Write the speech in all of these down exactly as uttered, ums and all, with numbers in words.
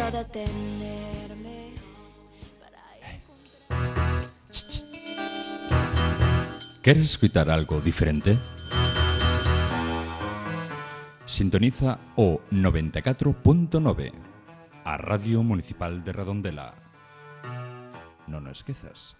para detenerme. ¿Queres escutar algo diferente? Sintoniza o noventa e catro punto nove, a Radio Municipal de Redondela. Non o esquezas.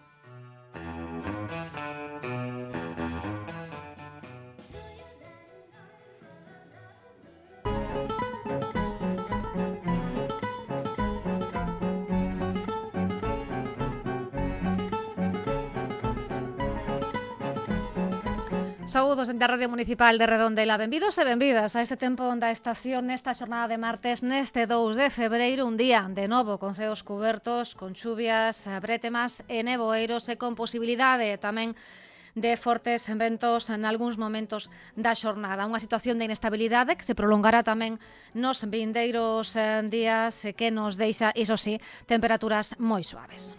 Saúdos da Radio Municipal de Redondela. Benvidos e benvidas a este tempo da estación nesta xornada de martes, neste dous de febreiro, un día de novo con ceos cubertos, con chuvias, brétemas e nevoeiros e con posibilidade tamén de fortes ventos en algúns momentos da xornada. Unha situación de inestabilidade que se prolongará tamén nos vindeiros días e que nos deixa, iso sí, temperaturas moi suaves.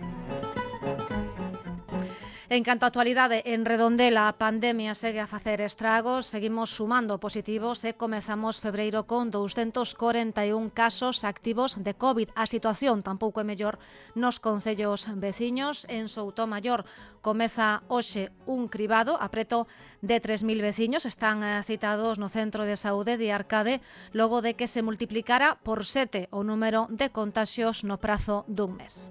En canto á actualidade, en Redondela a pandemia segue a facer estragos, seguimos sumando positivos e comezamos febreiro con douscentos corenta e un casos activos de COVID. A situación tampouco é mellor nos concellos veciños. En Soutomaior comeza hoxe un cribado a preto de tres mil veciños. Están citados no Centro de Saúde de Arcade logo de que se multiplicara por sete o número de contaxios no prazo dun mes.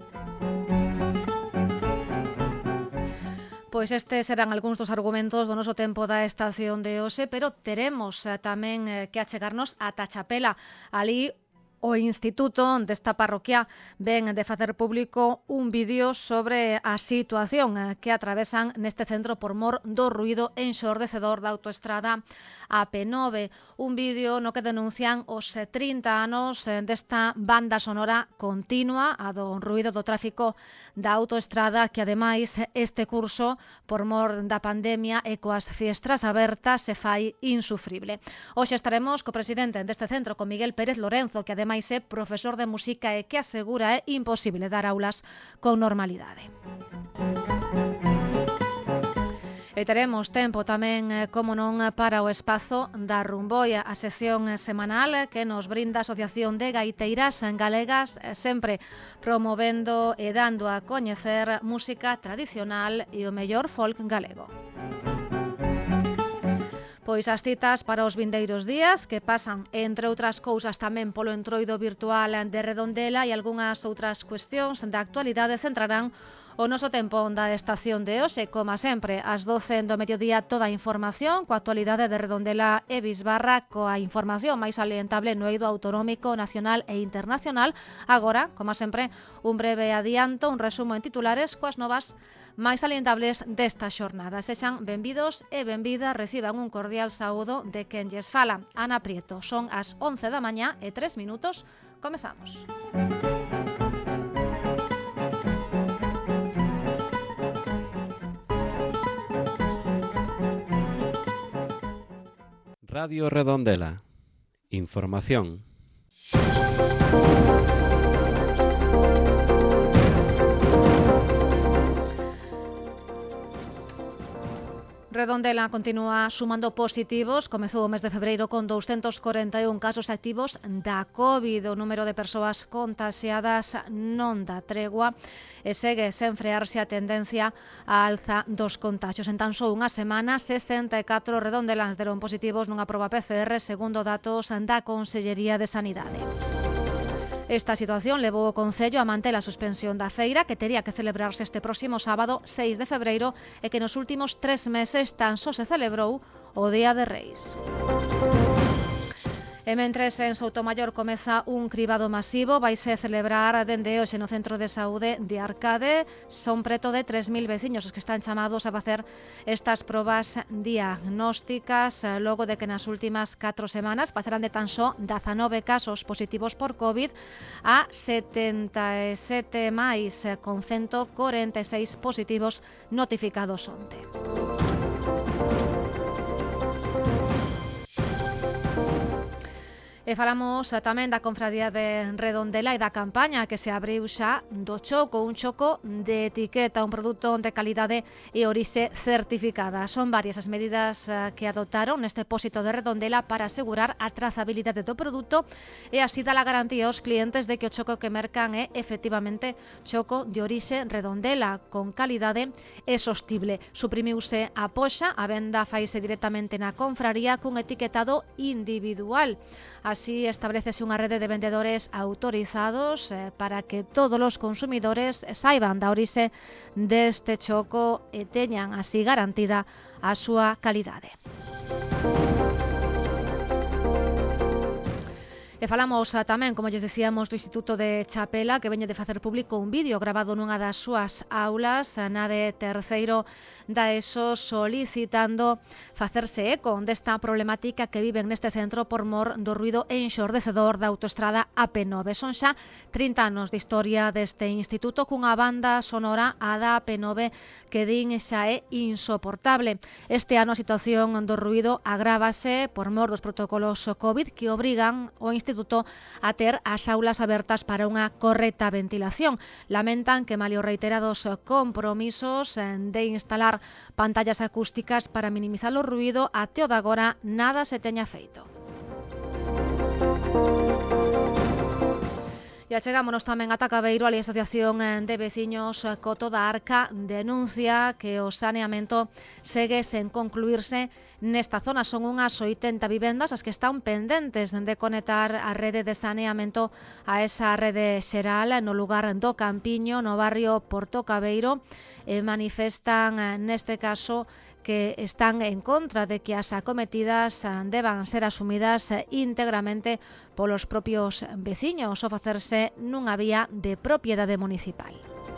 Pois estes serán algúns dos argumentos do noso tempo da estación de hoxe, pero teremos tamén que achegarnos ata Chapela. Ali o Instituto desta parroquia ven de facer público un vídeo sobre a situación que atravesan neste centro por mor do ruído enxordecedor da autoestrada A P nove. Un vídeo no que denuncian os trinta anos desta banda sonora continua, a do ruído do tráfico da autoestrada, que ademais este curso, por mor da pandemia e coas fiestras abertas, se fai insufrible. Hoxe estaremos co presidente deste centro, con Miguel Pérez Lorenzo, que ademais máis é profesor de música e que asegura é imposible dar aulas con normalidade. E teremos tempo tamén, como non, para o espazo da Rumboia, a sección semanal que nos brinda a Asociación de Gaiteiras Galegas, sempre promovendo e dando a coñecer música tradicional e o mellor folk galego. Pois as citas para os vindeiros días, que pasan, entre outras cousas, tamén polo entroido virtual de Redondela, e algunhas outras cuestións da actualidade centrarán o noso tempo da estación de hoxe. Como sempre, ás doce do mediodía, toda a información coa actualidade de Redondela e Bisbarra, coa información máis salientable no eido autonómico, nacional e internacional. Agora, como sempre, un breve adianto, un resumo en titulares coas novas máis salientables desta xornada. Sexan benvidos e benvidas, reciban un cordial saúdo de quen lles fala, Ana Prieto. Son as once da mañá e tres minutos. Comezamos. Radio Redondela. Información. Redondela continúa sumando positivos. Comezou o mes de febreiro con douscentos corenta e un casos activos da COVID. O número de persoas contaxiadas non dá tregua e segue sen frearse a tendencia á alza dos contaxios. En tan só unha semana, sesenta e catro redondeláns deron positivos nunha proba P C R, segundo datos da Consellería de Sanidade. Esta situación levou o Concello a manter a suspensión da feira, que tería que celebrarse este próximo sábado, seis de febreiro, e que nos últimos tres meses tan só se celebrou o Día de Reis. E mentres en Soutomaior comeza un cribado masivo, vaise celebrar dende hoxe no Centro de Saúde de Arcade. Son preto de tres mil veciños os que están chamados a facer estas probas diagnósticas, logo de que nas últimas catro semanas pasaran de tan só dezanove casos positivos por COVID a setenta e sete máis, con ciento corenta e seis positivos notificados onte. E falamos tamén da Confradía de Redondela e da campaña que se abriu xa do choco, un choco de etiqueta, un produto de calidade e orixe certificada. Son varias as medidas que adoptaron neste pósito de Redondela para asegurar a trazabilidade do produto e así dar a garantía aos clientes de que o choco que mercan é efectivamente choco de orixe Redondela, con calidade e sostible. Suprimiuse a poxa, a venda faise directamente na confraría cun etiquetado individual. Así establecese unha rede de vendedores autorizados eh, para que todos os consumidores saiban da orixe deste choco e teñan así garantida a súa calidade. E falamos tamén, como lles decíamos, do Instituto de Chapela, que veñe de facer público un vídeo grabado nunha das súas aulas, na de terceiro da ESO, solicitando facerse eco desta problemática que viven neste centro por mor do ruido enxordecedor da autoestrada A P nove. Son xa trinta anos de historia deste instituto cunha banda sonora a da A P nove que din xa é insoportable. Este ano a situación do ruido agrávase por mor dos protocolos COVID que obrigan o instituto Instituto a ter as aulas abertas para unha correcta ventilación. Lamentan que malia os reiterados compromisos de instalar pantallas acústicas para minimizar o ruido, até o de agora nada se teña feito. E achegámonos tamén a Tacabeiro. A Asociación de Veciños Coto da Arca denuncia que o saneamento segue sen concluirse nesta zona. Son unhas oitenta vivendas as que están pendentes de conectar a rede de saneamento a esa rede xeral no lugar do Campiño, no barrio Portocabeiro, e manifestan neste caso que están en contra de que as acometidas deban ser asumidas íntegramente polos propios veciños ou facerse nunha vía de propiedade municipal.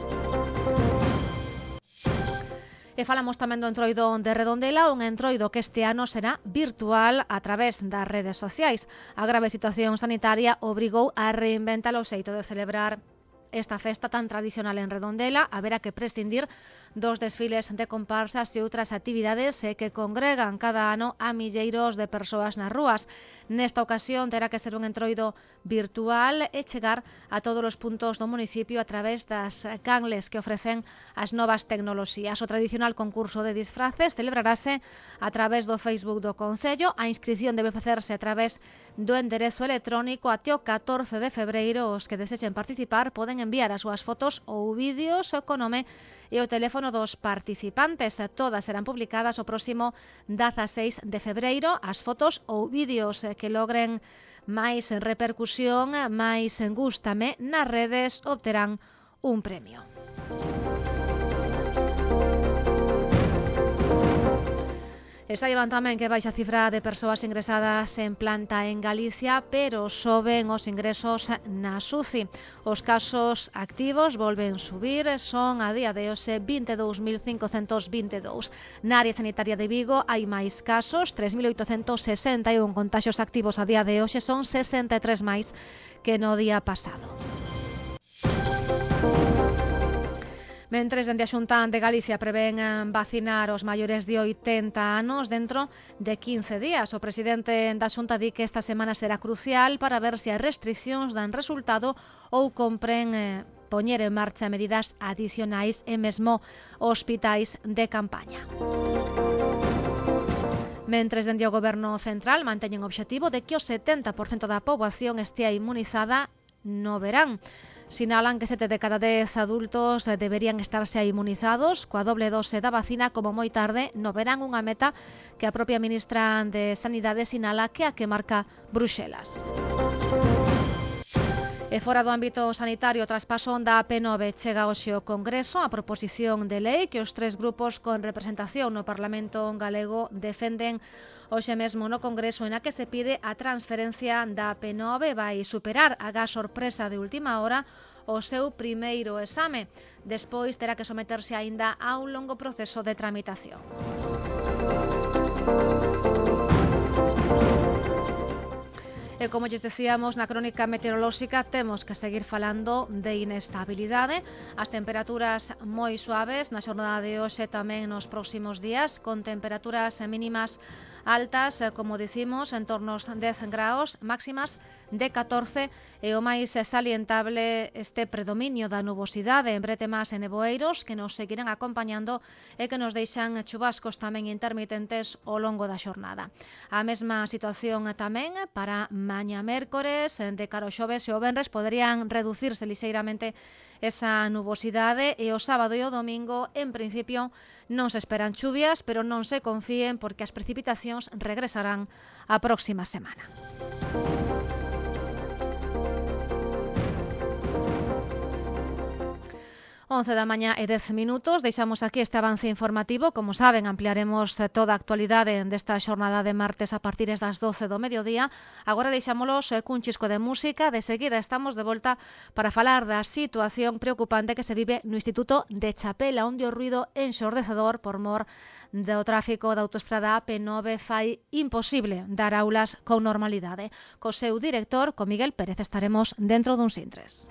E falamos tamén do entroido de Redondela, un entroido que este ano será virtual a través das redes sociais. A grave situación sanitaria obrigou a reinventar o xeito de celebrar esta festa tan tradicional en Redondela. Haberá que prescindir dos desfiles de comparsas e outras actividades que congregan cada ano a milleiros de persoas nas rúas. Nesta ocasión terá que ser un entroido virtual e chegar a todos os puntos do municipio a través das canles que ofrecen as novas tecnoloxías. O tradicional concurso de disfraces celebrarase a través do Facebook do Concello. A inscripción debe facerse a través do enderezo electrónico até o catorce de febreiro. Os que desexen participar poden enviar as súas fotos ou vídeos co nome e o teléfono dos participantes. Todas serán publicadas o próximo dezaseis de febreiro. As fotos ou vídeos que logren máis repercusión, máis gústame nas redes, obterán un premio. E saiban tamén que baixa a cifra de persoas ingresadas en planta en Galicia, pero soben os ingresos na S U C I. Os casos activos volven subir, son a día de hoxe vinte e dous mil cincocentos vinte e dous. Na área sanitaria de Vigo hai máis casos, tres mil oitocentos sesenta e un contaxios activos a día de hoxe, son sesenta e tres máis que no día pasado. Mentres, dende a Xunta de Galicia prevén vacinar os maiores de oitenta anos dentro de quince días. O presidente da Xunta di que esta semana será crucial para ver se as restriccións dan resultado ou compren eh, poñer en marcha medidas adicionais e mesmo hospitais de campaña. Mentres, dende o Goberno Central manteñen o obxectivo de que o setenta por cento da poboación estea inmunizada no verán. Sinalan que sete de cada dez adultos deberían estarse inmunizados coa doble dose da vacina como moi tarde no verán, unha meta que a propia ministra de Sanidade sinala que a que marca Bruxelas. E fora do ámbito sanitario, o traspaso da A P nove chega hoxe ao Congreso a proposición de lei que os tres grupos con representación no Parlamento galego defenden hoxe mesmo no Congreso, en a que se pide a transferencia da A P nove. Vai superar a gas sorpresa de última hora o seu primeiro exame. Despois terá que someterse aínda a un longo proceso de tramitación. E como lles decíamos na crónica meteorolóxica, temos que seguir falando de inestabilidade. As temperaturas moi suaves na xornada de hoxe, tamén nos próximos días, con temperaturas mínimas altas, como dicimos, en torno aos dez graus, máximas de catorce, e o máis salientable este predominio da nubosidade en bretemas e neboeiros que nos seguirán acompañando e que nos deixan chubascos tamén intermitentes ao longo da xornada. A mesma situación tamén para mañá mércores, de cara ao xoves e o venres poderían reducirse lixeiramente esa nubosidade, e o sábado e o domingo en principio non se esperan chuvias, pero non se confíen porque as precipitacións regresarán a próxima semana. once da mañá e dez minutos, deixamos aquí este avance informativo. Como saben, ampliaremos toda a actualidade desta xornada de martes a partir das doce do mediodía. Agora deixámolos cun chisco de música. De seguida estamos de volta para falar da situación preocupante que se vive no Instituto de Chapela, onde o ruido enxordecedor por mor do tráfico da autoestrada A P nove fai imposible dar aulas con normalidade. Co seu director, co Miguel Pérez, estaremos dentro duns intres.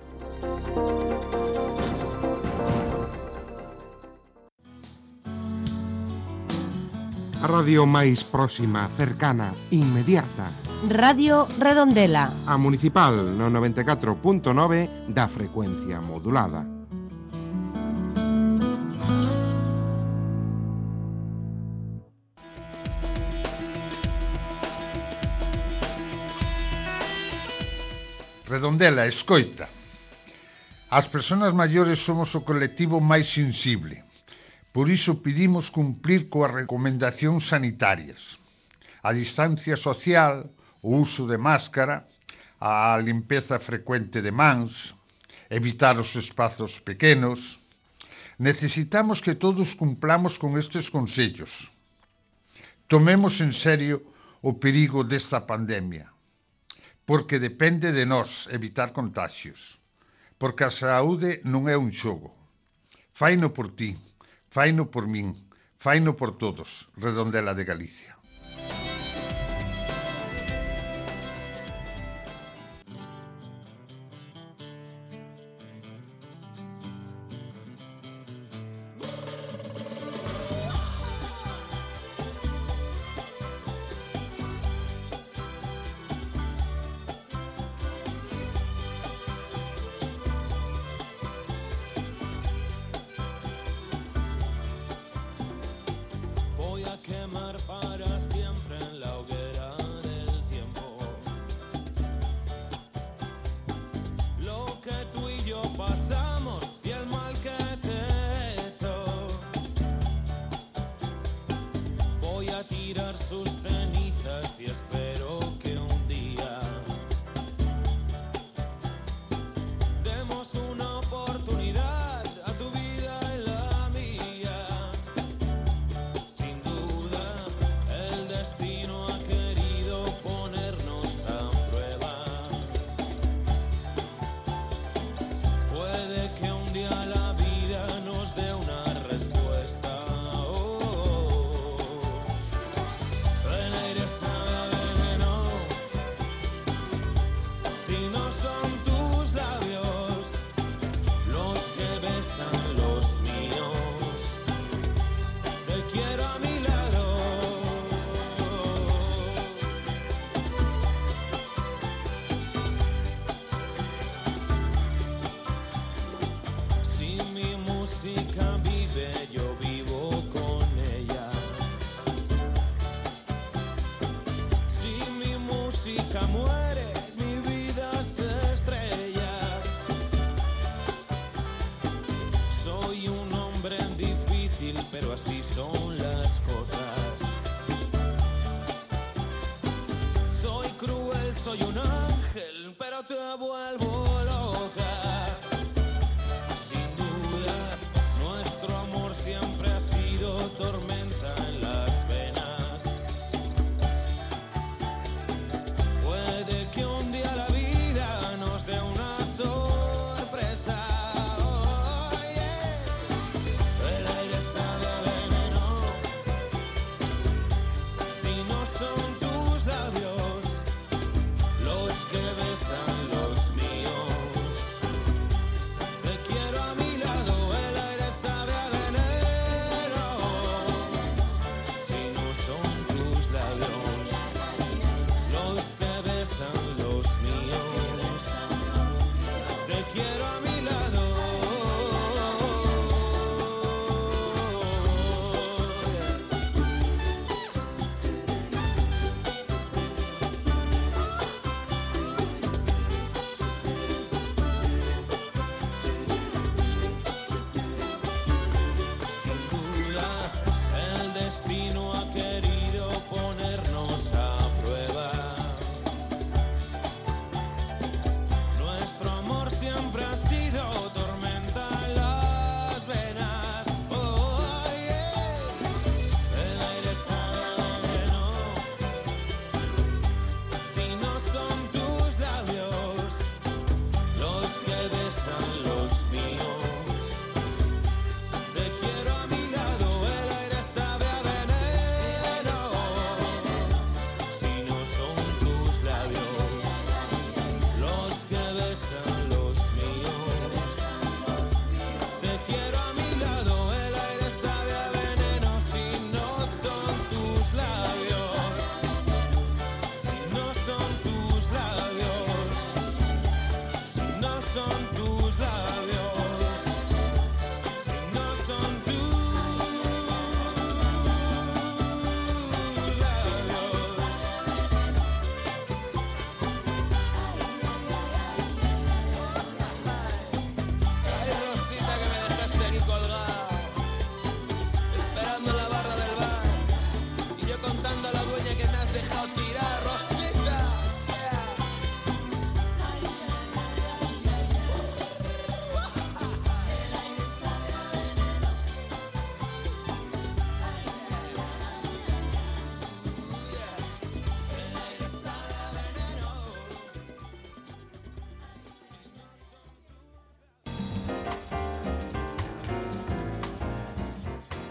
A radio máis próxima, cercana, inmediata. Radio Redondela. A Municipal no noventa e catro punto nove da frecuencia modulada. Redondela, escoita. As persoas maiores somos o colectivo máis sensible. Por iso pedimos cumplir coas recomendacións sanitarias. A distancia social, o uso de máscara, a limpeza frecuente de mans, evitar os espazos pequenos. Necesitamos que todos cumplamos con estes consellos. Tomemos en serio o perigo desta pandemia, porque depende de nós evitar contagios, porque a saúde non é un xogo. Faino por ti. Faino por min, faino por todos, Redondela de Galicia. El aire sabe a veneno.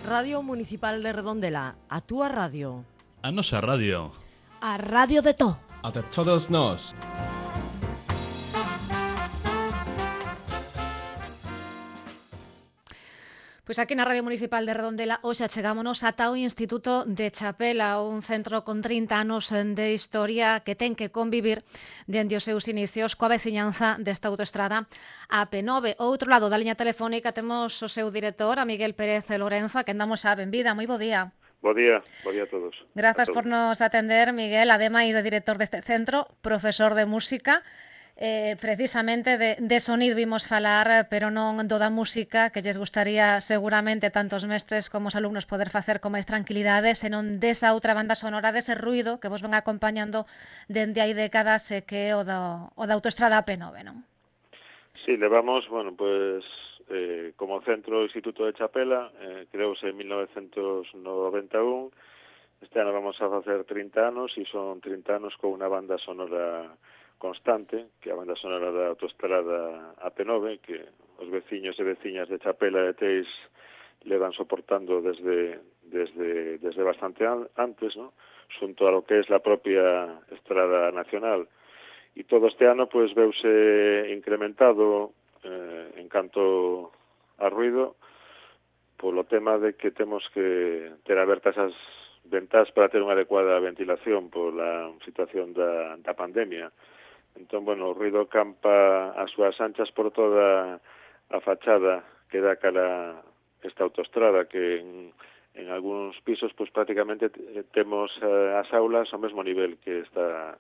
Radio Municipal de Redondela, a túa radio. A nosa radio. A radio de to. A de todos nós. Pois aquí na Radio Municipal de Redondela hoxe chegámonos ata o Instituto de Chapela, un centro con trinta anos de historia que ten que convivir dende os seus inicios coa veciñanza desta autoestrada A P nove. Ao outro lado da liña telefónica temos o seu director, a Miguel Pérez Lorenzo, a quen damos a benvida. Moi bo día. Bo día, bo día a todos. Grazas a todos. por nos atender, Miguel, ademais de director deste centro, profesor de música. Eh, precisamente de, de sonido vimos falar, pero non do da música, que lles gustaría seguramente tanto os mestres como os alumnos poder facer con máis tranquilidade, senón desa outra banda sonora, dese ruido que vos ven acompañando dende hai décadas, e que é o da, o da autoestrada A P nove, non? Sí, levamos, bueno, pues eh, como centro Instituto de Chapela, eh, creouse en mil novecentos noventa e un, este ano vamos a facer trinta anos, e son trinta anos con unha banda sonora constante, que é a banda sonora da autoestrada A P nove, que os veciños e veciñas de Chapela e Teis levan soportando desde desde desde bastante an, antes, ¿no? Xunto a lo que es la propia estrada nacional. E todo este ano pues veuse incrementado eh, en canto a ruido polo tema de que temos que ter abertas as ventás para ter unha adecuada ventilación pola situación da, da pandemia. Entón, bueno, o ruido campa as súas anchas por toda a fachada que dá cara esta autoestrada, que en, en algúns pisos pues prácticamente temos eh, as aulas ao mesmo nivel que esta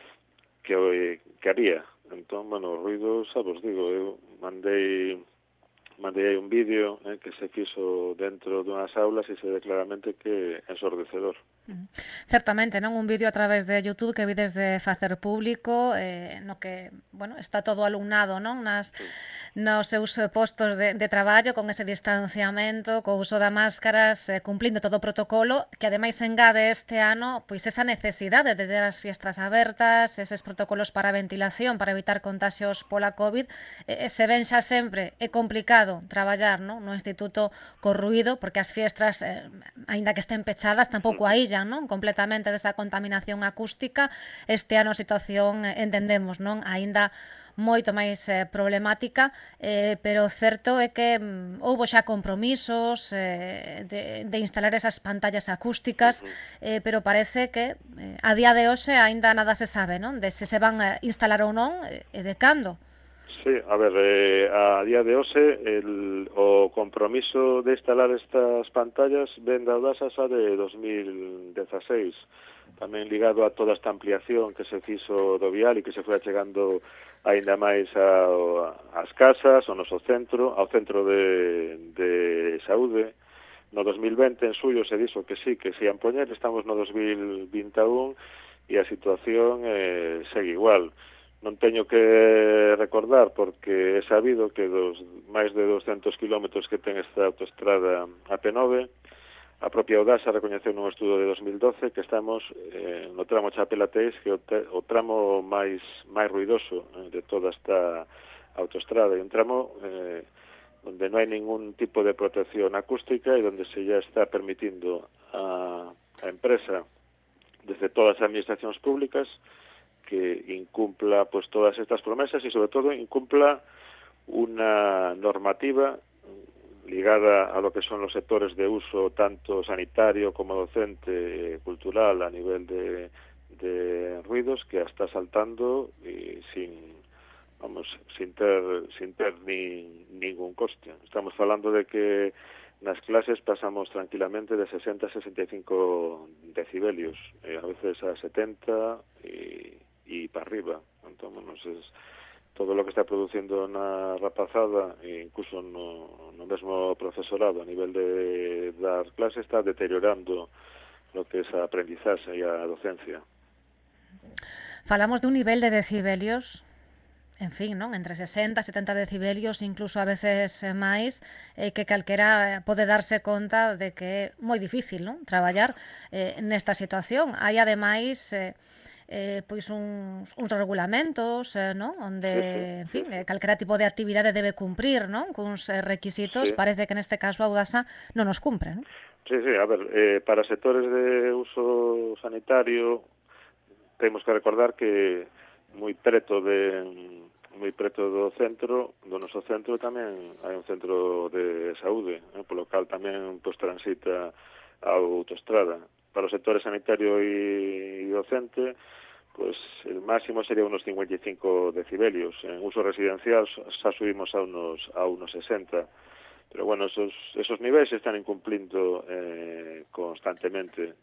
que, que había. Entón, bueno, o ruido, xa vos digo, eu mandei mandei un vídeo eh, que se fixo dentro dunhas aulas e se ve claramente que é ensordecedor. Mm. Certamente, non? Un vídeo a través de YouTube que vides de facer público, eh, no que, bueno, está todo alumnado, non? Nas, nos seus postos de, de traballo, con ese distanciamento, co uso da máscaras, eh, cumplindo todo o protocolo, que ademais engade este ano pois esa necesidade de ter as fiestras abertas, eses protocolos para a ventilación, para evitar contaxios pola COVID. Eh, se ven xa sempre, é complicado traballar, non? No instituto co ruído, porque as fiestras, eh, aínda que estén pechadas, tampouco aíllan, non? Completamente desa contaminación acústica. Este ano a situación, eh, entendemos, non? Aínda moito máis eh, problemática, eh, pero o certo é que mm, houbo xa compromisos eh, de, de instalar esas pantallas acústicas, eh, pero parece que eh, a día de hoxe aínda nada se sabe, non? De se se van a instalar ou non, e eh, de cando. Sí, a ver, eh, a día de hoxe el, o compromiso de instalar estas pantallas ven dadas xa de dos mil dezaseis, tamén ligado a toda esta ampliación que se fixo do vial e que se foi achegando aínda máis a, ás casas, ao noso centro, ao centro de, de saúde. No dos mil vinte, en suyo, se dixo que sí, que se ian poñer, estamos no dos mil vinte e un e a situación eh, segue igual. Non teño que recordar, porque é sabido que dos máis de doscentos kilómetros que ten esta autoestrada A P nove, a propia Audasa recoñeceu nun estudo de dos mil doce que estamos eh, no tramo Chapela-Teis, que é o, te, o tramo máis máis ruidoso eh, de toda esta autoestrada, e un tramo eh, onde non hai ningún tipo de protección acústica e onde se ya está permitindo a, a empresa desde todas as administracións públicas que incumpla pues todas estas promesas e sobre todo incumpla unha normativa ligada a lo que son los sectores de uso tanto sanitario como docente, cultural, a nivel de, de ruidos, que está saltando y sin vamos sin ter sin ter ni ningún coste. Estamos falando de que nas clases pasamos tranquilamente de sesenta a sesenta e cinco decibelios, eh, a veces a setenta e, e para arriba. Entón, bueno, es todo lo que está producindo na rapazada e incluso no, no mesmo profesorado a nivel de dar clase está deteriorando lo que es a aprendizaxe e a docencia. Falamos de un nivel de decibelios, en fin, non? Entre sesenta e setenta decibelios, incluso a veces máis, eh, que calquera pode darse conta de que é moi difícil, non? Traballar eh, nesta situación. Hai ademais eh, eh, pois uns, uns regulamentos, eh, non? Onde, Sí, sí, en fin, sí, sí. eh, calquera tipo de actividade debe cumprir, non? Cuns eh, requisitos, Sí. parece que neste caso a Audasa non os cumpre, non? Sí, sí, a ver, eh, para sectores de uso sanitario temos que recordar que moi preto de moi preto do centro, do noso centro tamén hai un centro de saúde, eh, polo cal tamén pois transita a autoestrada. Para o sector sanitario e docente, pues el máximo sería unos cincuenta y cinco decibelios. En uso residencial xa subimos a unos a unos sesenta. Pero bueno, esos esos niveis se están incumplindo eh, constantemente.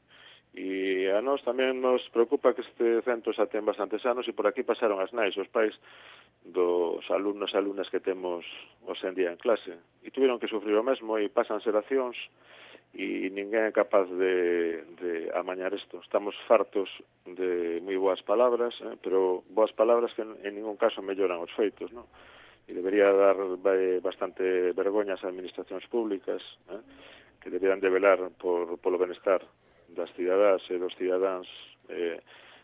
E a nós tamén nos preocupa que este centro xa ten bastantes anos e por aquí pasaron as nais, os pais dos alumnos e alumnas que temos hoxe en día en clase. E tuvieron que sufrir o mesmo e pasan xeracións e ninguén é capaz de, de amañar isto. Estamos fartos de moi boas palabras, eh, pero boas palabras que en, en ningún caso melloran os feitos, non? E debería dar eh, bastante vergoña ás administracións públicas, eh, que deberían de velar por, polo benestar das cidadás e dos cidadáns eh,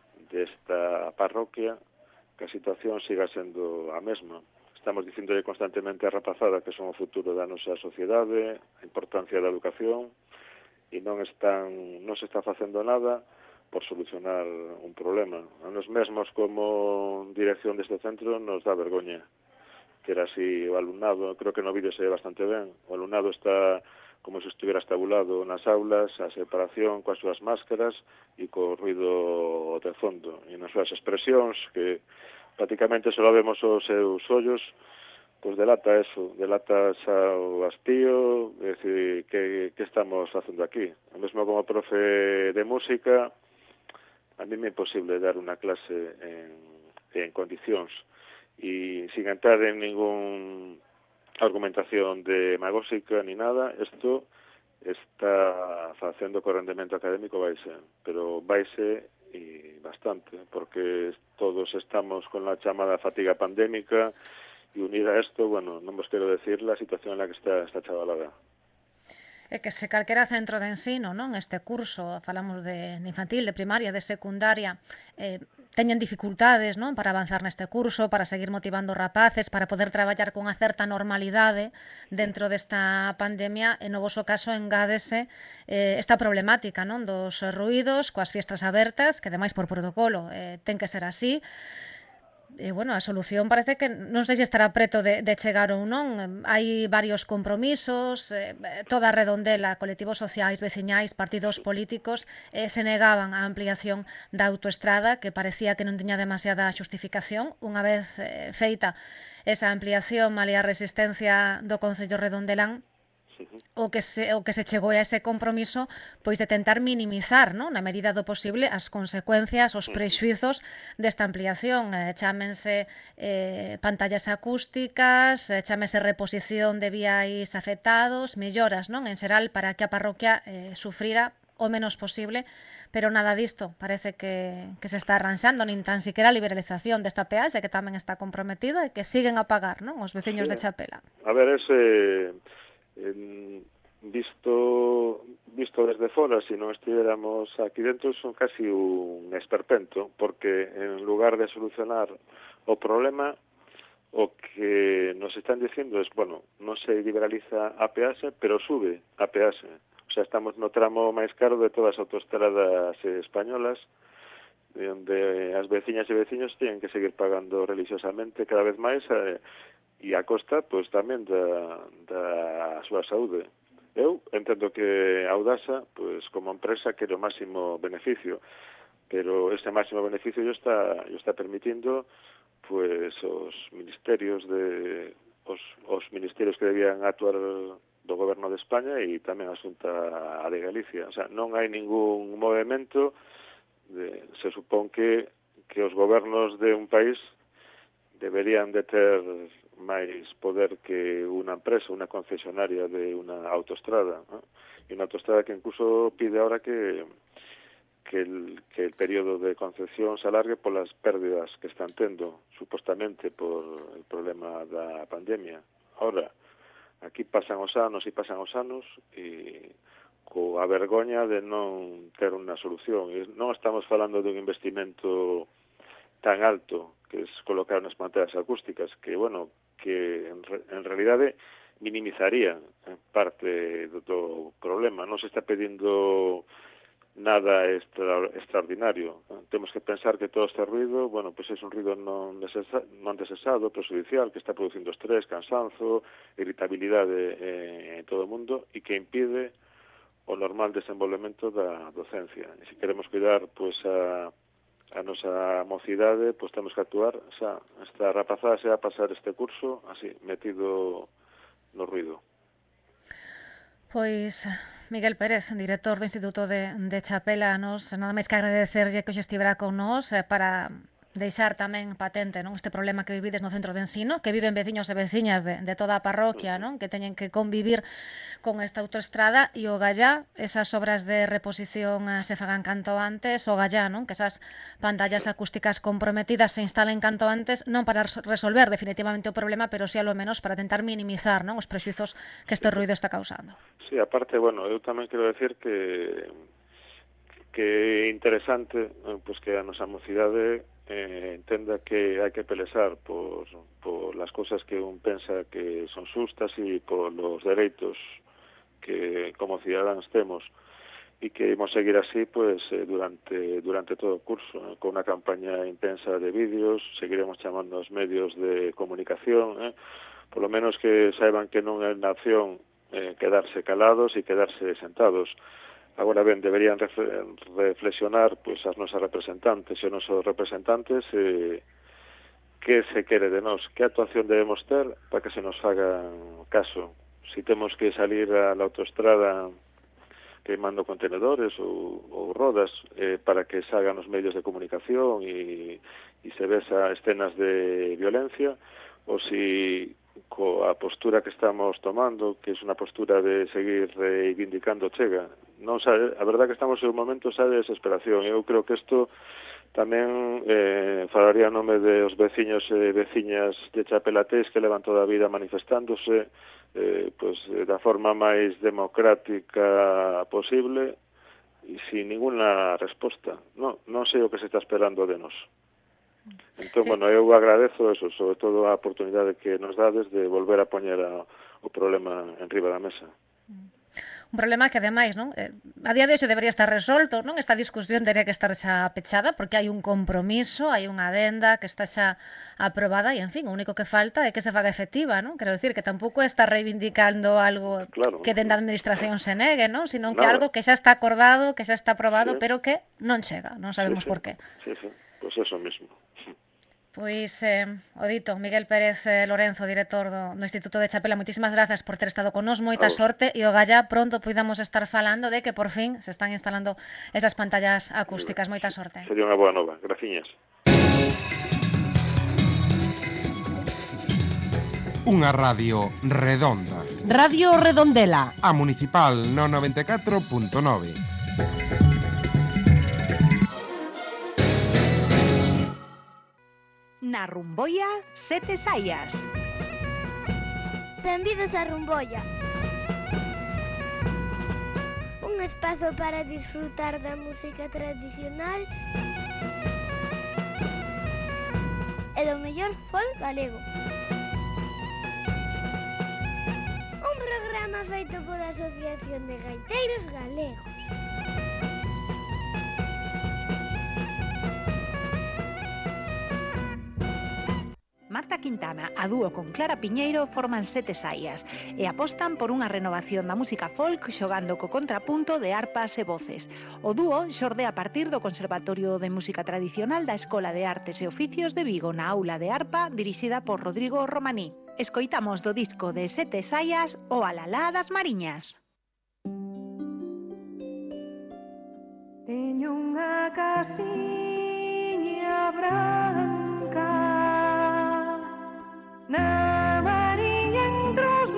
desta parroquia, que a situación siga sendo a mesma. Estamos dicíndolle constantemente a rapazada que son o futuro da nosa sociedade, a importancia da educación, e non están non se está facendo nada por solucionar un problema. A nos mesmos como dirección deste centro nos dá vergoña que era así o alumnado. Creo que no vídeo se ve bastante ben. O alumnado está como se estuviera estabulado nas aulas, a separación coas súas máscaras e co ruido de fondo. E nas súas expresións, que prácticamente só vemos os seus ollos, pois delata eso, delata xa o hastío, é dicir, que, que estamos facendo aquí. O mesmo como profe de música, a mí me é imposible dar unha clase en, en condicións e sin entrar en ningún argumentación demagógica ni nada, isto está facendo que o rendemento académico baixe, pero baixe e bastante, porque todos estamos con la chamada fatiga pandémica e unida a isto, bueno, non vos quero decir la situación en la que está esta chavalada. É que se calquera centro de ensino, non, este curso, falamos de, de infantil, de primaria, de secundaria, eh, teñen dificultades, non, para avanzar neste curso, para seguir motivando rapaces, para poder traballar con a certa normalidade dentro desta pandemia, e no voso caso engádese eh, esta problemática, non, dos ruídos, coas fiestras abertas, que ademais por protocolo eh, ten que ser así. E, bueno, a solución parece que non sei se estará preto de, de chegar ou non. Hai varios compromisos, eh, toda a redondela, colectivos sociais, veciñais, partidos políticos, eh, se negaban á ampliación da autoestrada, que parecía que non tiña demasiada xustificación. Unha vez eh, feita esa ampliación, malia a resistencia do Concello Redondelán, o que se o que se chegou a ese compromiso pois de tentar minimizar, non, na medida do posible as consecuencias, os prexuizos desta ampliación, eh, chámense eh, pantallas acústicas, eh, chámese reposición de viais afectados, melloras, non, en xeral para que a parroquia eh, sufrira o menos posible, pero nada disto parece que, que se está arranxando, nin tan siquiera a liberalización desta peaxe que tamén está comprometida e que siguen a pagar, non, os veciños Sí. de Chapela. A ver, ese eh, visto visto desde fora, se si non estiveramos aquí dentro, son casi un esperpento, porque en lugar de solucionar o problema, o que nos están dicindo es, bueno, non se liberaliza a peaxe, pero sube a peaxe. O sea, estamos no tramo máis caro de todas as autoestradas españolas, onde as veciñas e veciños teñen que seguir pagando religiosamente cada vez máis, eh, e a costa, pois, tamén da, da súa saúde. Eu entendo que a Audasa, pois, como empresa, quere o máximo beneficio, pero ese máximo beneficio yo está, yo está permitindo pois, os ministerios de os, os ministerios que debían actuar do goberno de España e tamén a Xunta de Galicia. O sea, non hai ningún movimento, de, se supón que, que os gobernos de un país deberían de ter máis poder que unha empresa, unha concesionaria de unha autoestrada, ¿no? E unha autoestrada que incluso pide ahora que que el, que el período de concesión se alargue polas pérdidas que están tendo, supostamente por el problema da pandemia. Ahora, aquí pasan os anos e pasan os anos e coa vergoña de non ter unha solución. E non estamos falando de un investimento tan alto que es colocar unhas pantallas acústicas que, bueno, que en, re, en realidade minimizarían parte do, do problema. Non se está pedindo nada extra, extraordinario. Temos que pensar que todo este ruido, bueno, pues é un ruido non, desesa, non desesado, perjudicial, que está producindo estrés, cansanzo, irritabilidade eh, en todo o mundo e que impide o normal desenvolvemento da docencia. E se queremos cuidar pues, a, a nosa mocidade, pues temos que actuar. O sea, esta rapazada se va a pasar este curso así, metido no ruido. Pois Miguel Pérez, director do Instituto de, de Chapela, nos nada máis que agradecerlle que hoxe estivera con nós eh, para deixar tamén patente, non, este problema que vivides no centro de ensino, que viven veciños e veciñas de, de toda a parroquia, non, que teñen que convivir con esta autoestrada e o gallá, esas obras de reposición eh, se fagan canto antes, o gallá, non, que esas pantallas acústicas comprometidas se instalen canto antes, non para resolver definitivamente o problema, pero si sí, a lo menos para tentar minimizar, non, os prexuizos que este ruido está causando. Sí, aparte, bueno, eu tamén quero decir que que é interesante pues, que a nosa mocidade eh, entenda que hai que pelesar por, por las cosas que un pensa que son justas e por los dereitos que como cidadáns temos e que imos seguir así pues eh, durante durante todo o curso, eh, con unha campaña intensa de vídeos, seguiremos chamando aos medios de comunicación, eh, por lo menos que saiban que non é na opción eh, quedarse calados e quedarse sentados. Agora ben, deberían reflexionar pois, as nosas representantes e os nosos representantes eh, que se quere de nós, que actuación debemos ter para que se nos faga caso. Si temos que salir a la autoestrada queimando contenedores ou, ou rodas eh, para que salgan os medios de comunicación e, e se vesa escenas de violencia, ou si coa postura que estamos tomando, que é unha postura de seguir reivindicando chega. Non sabe, a verdade que estamos en un momento xa de desesperación. Eu creo que isto tamén eh, falaría en nome dos veciños e veciñas de Chapelateis que levan toda a vida manifestándose eh, pues, da forma máis democrática posible e sin ninguna resposta. Non, non sei o que se está esperando de nos. Entón, sí. Bueno, eu agradezo eso, sobre todo a oportunidade que nos dades de volver a poñer a, o problema en riba da mesa. Un problema que, ademais, non, eh, a día de hoxe debería estar resolto, non? Esta discusión debería que estar xa pechada, porque hai un compromiso, hai unha adenda que está xa aprobada e, en fin, o único que falta é que se faga efectiva, non? Quero dicir que tampouco está reivindicando algo claro, que dende a administración se negue, non? Sino que algo que xa está acordado, que xa está aprobado, sí. Pero que non chega, non sabemos sí, sí. por qué. Sí, sí, pois pues eso mismo. Pois, eh, o dito, Miguel Pérez eh, Lorenzo, director do, do Instituto de Chapela, moitísimas grazas por ter estado con nos, moita sorte e o gallá pronto podamos estar falando de que por fin se están instalando esas pantallas acústicas. Moita sorte. Sería unha boa nova. Graciñas. Unha radio redonda. Radio Redondela. A Municipal no noventa e catro punto nove. Na Rumboia, sete saias. Benvidos a Rumboia. Un espazo para disfrutar da música tradicional e do mellor folk galego. Un programa feito pola Asociación de Gaiteiros Galegos. Marta Quintana, a dúo con Clara Piñeiro, forman Sete Saias e apostan por unha renovación da música folk xogando co contrapunto de arpas e voces. O dúo xorde a partir do Conservatorio de Música Tradicional da Escola de Artes e Oficios de Vigo na aula de arpa dirixida por Rodrigo Romaní. Escoitamos do disco de Sete Saias o Alalá das Mariñas. Teño unha casiña branca na mariña entre os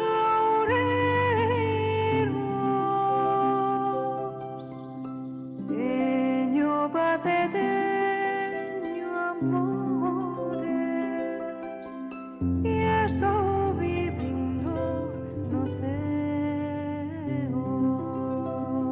loureiros. Teño paz e teño amores e estou vivindo no ceo.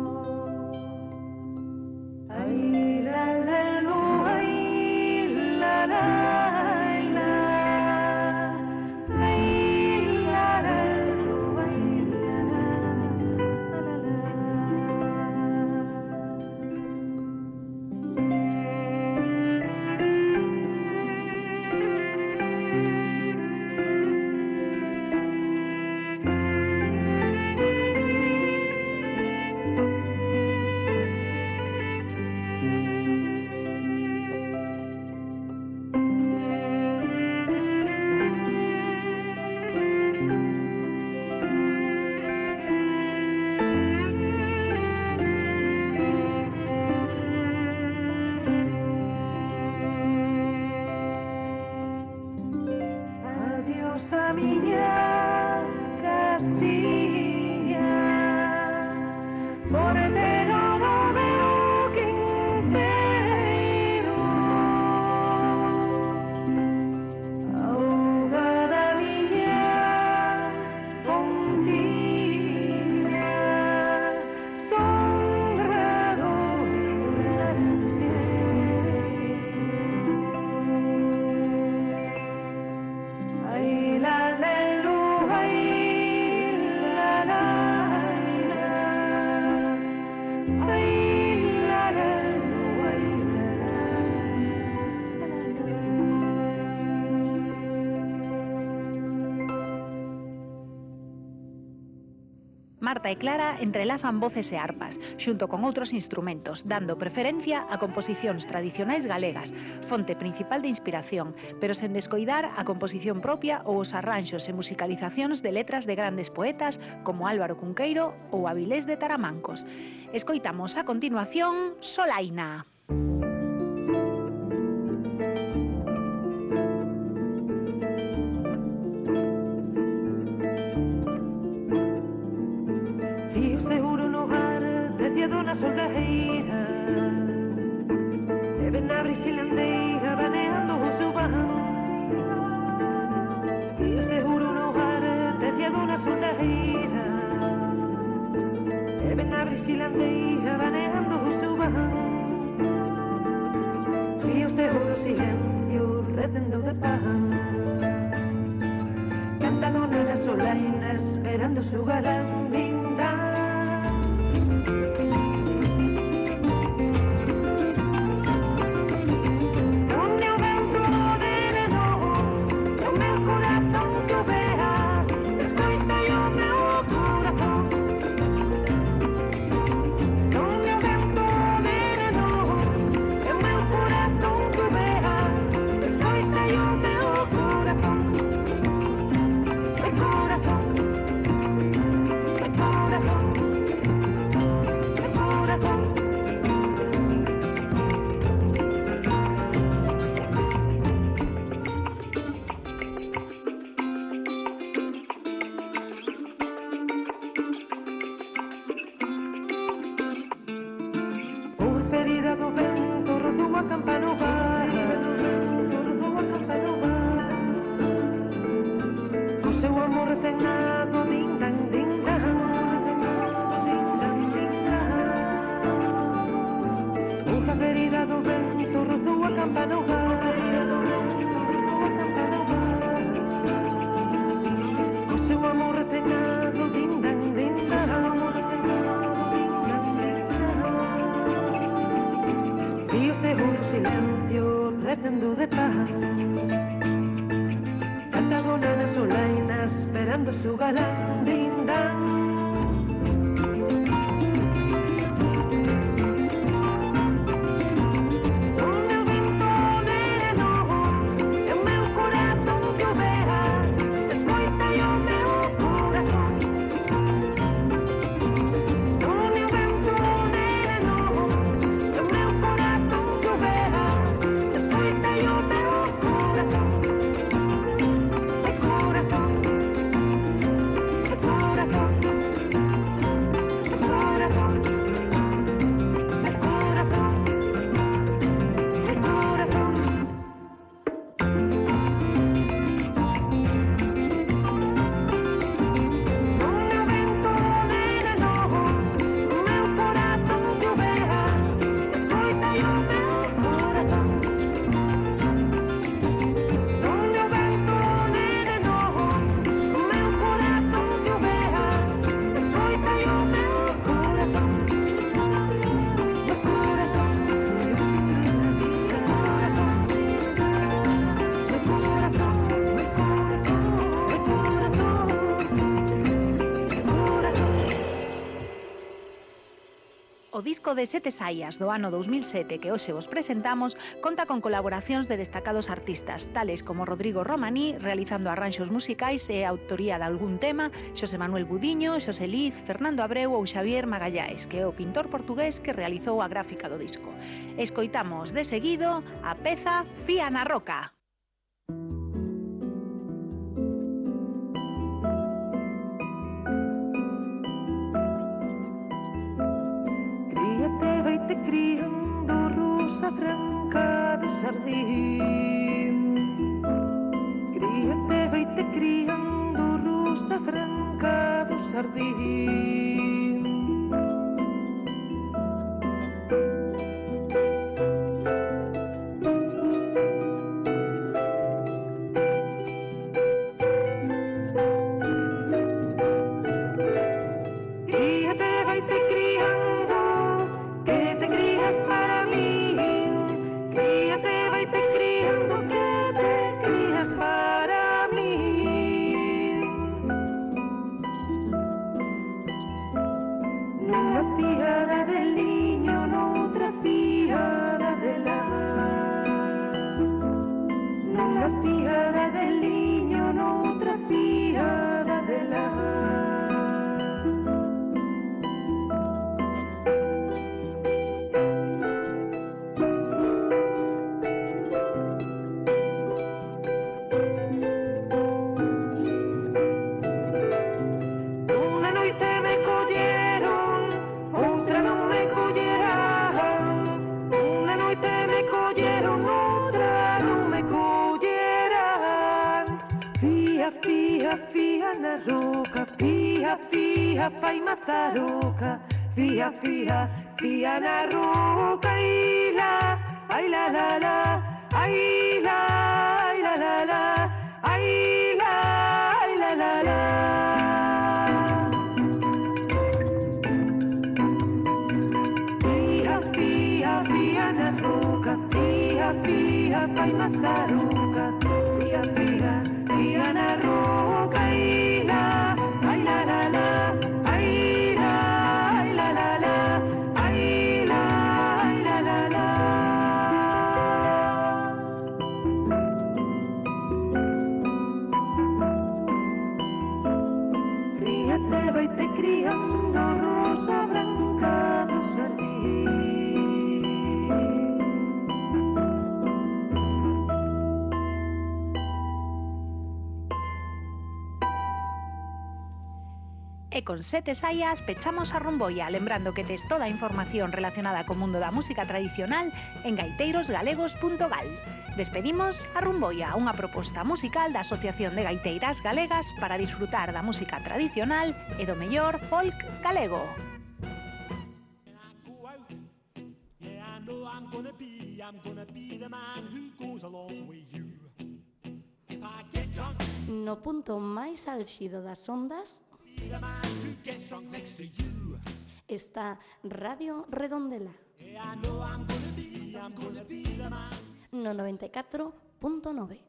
miña casiña, portero do meu quinteiro, auga da miña pontiña, sombra do ai la la lu, ai la la la, ai la la lu, ai la la. Marta e Clara entrelazan voces e arpas, xunto con outros instrumentos, dando preferencia a composicións tradicionais galegas, fonte principal de inspiración, pero sen descoidar a composición propia ou os arranxos e musicalizacións de letras de grandes poetas como Álvaro Cunqueiro ou Avilés de Taramancos. Escoitamos a continuación Solaina. Fíos de ouro no ar, decía dona soldadeira, e ben a brisilandeira baneando o seu van. Fíos de ouro no ar, decía dona soldadeira, e ben a brisilandeira baneando o seu van. Fíos de ouro, silencio, recendo de pan, canta dona na solaina esperando su galán lindán. Donde o vento sereno, o meu corazón que o vea, escoita o meu corazón. Donde o vento sereno, o meu corazón que o vea, escoita o meu corazón. Mi corazón, mi corazón, mi corazón. Unha ferida do vento rozou a campana ao bar, rozou a campana ao bar. Co seu amor recenado, din dan, din dan, din dan, din dan. Unha ferida do vento rozou a campana ao bar, rozou a campana ao bar. Co seu amor recenado, din dan, din dan, din dan, din dan. Fíos de ouro, silencio, recendo de pan, canta dona na solaina esperando su galán lindán. Donde o vento sereno, e o meu corazón que o vea, escoita o meu corazón. Donde o vento sereno, e o meu corazón que o vea, escoita o meu corazón. Mi corazón, mi corazón, mi corazón, mi corazón, mi corazón. Donde o vento sereno, o meu corazón que o vea, escoita o meu corazón. Donde o vento sereno, o meu corazón que o vea, escoita o meu corazón. Mi corazón, mi corazón, mi corazón, mi corazón, mi corazón, mi corazón. O disco de Sete Saias do ano dous mil sete que hoxe vos presentamos conta con colaboracións de destacados artistas, tales como Rodrigo Romaní, realizando arranxos musicais e autoría de algún tema, Xosé Manuel Budiño, Xosé Liz, Fernando Abreu ou Xavier Magalláes, que é o pintor portugués que realizou a gráfica do disco. Escoitamos de seguido a peza Fía na Roca. branca do sardín. Críate, veite criando, rosa branca do sardín. Críate, veite criando, que te crías para mí. Críate, veite criando, que te crías para mí. Nunha fiada del niño, noutra fiada de la. Nunha fiada del niño, noutra fiada de la. Unha noite me colleron, outra non me collerán. Unha noite me colleron, outra non me collerán. Fía, fía, fía na roca, fía, fía, fai mazaroca. Fía, fía, fía na roca, ai la, ai la la la, ai la, ai la la la, ai la, ai la la la. Fía, fía, fía na roca, fía, fía, fai mazaroca. Fía, fía, fía na roca, ai la, ai la la la, ai la, ai la la la, ai la, ai la la la. Críate, veite criando, rosa branca do sardín. E con Sete Saias pechamos a Rumboia, lembrando que tes toda a información relacionada co mundo da música tradicional en gaiteiros galegos punto gal. Despedimos a Rumboia, unha proposta musical da Asociación de Gaiteiras Galegas para disfrutar da música tradicional e do mellor folk galego. No punto máis álxido das ondas está Radio Redondela no noventa e catro punto nove.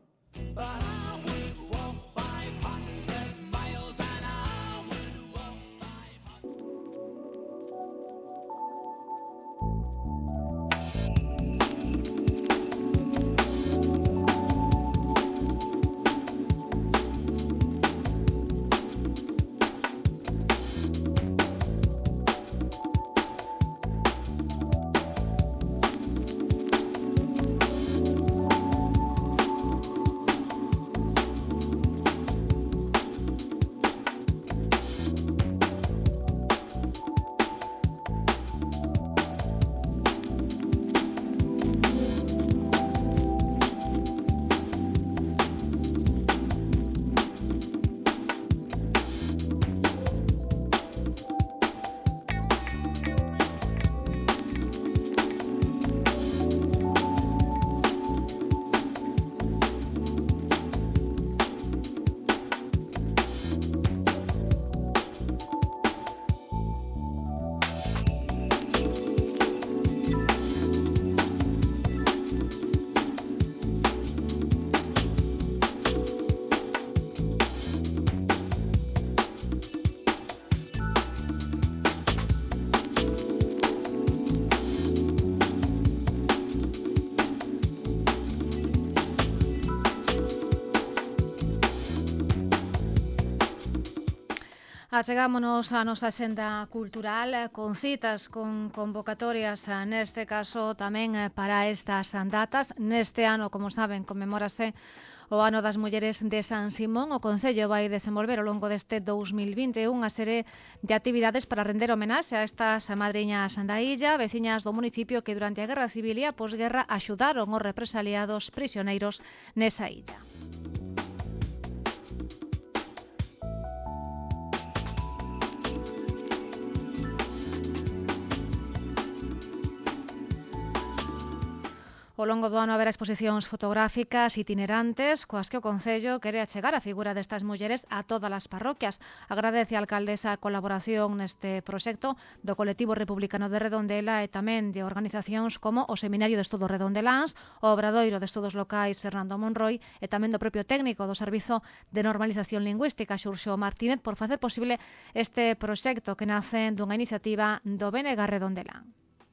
Achegámonos á nosa axenda cultural con citas, con convocatorias, neste caso tamén para estas datas. Neste ano, como saben, conmemórase O ano das mulleres de San Simón, o Concello vai desenvolver ao longo deste dous mil vinte e un unha serie de actividades para render homenaxe a estas madriñas da illa, veciñas do municipio que durante a Guerra Civil e a posguerra axudaron os represaliados prisioneiros nesa illa. Ao longo do ano haberá exposicións fotográficas itinerantes coas que o Concello quere achegar a figura destas mulleres a todas as parroquias. Agradece a alcaldesa a colaboración neste proxecto do colectivo republicano de Redondela e tamén de organizacións como o Seminario de Estudos Redondeláns, o Obradoiro de Estudos Locais Fernando Monroi e tamén do propio técnico do Servizo de Normalización Lingüística Xurxo Martínez por facer posible este proxecto que nace dunha iniciativa do B N G Redondelán.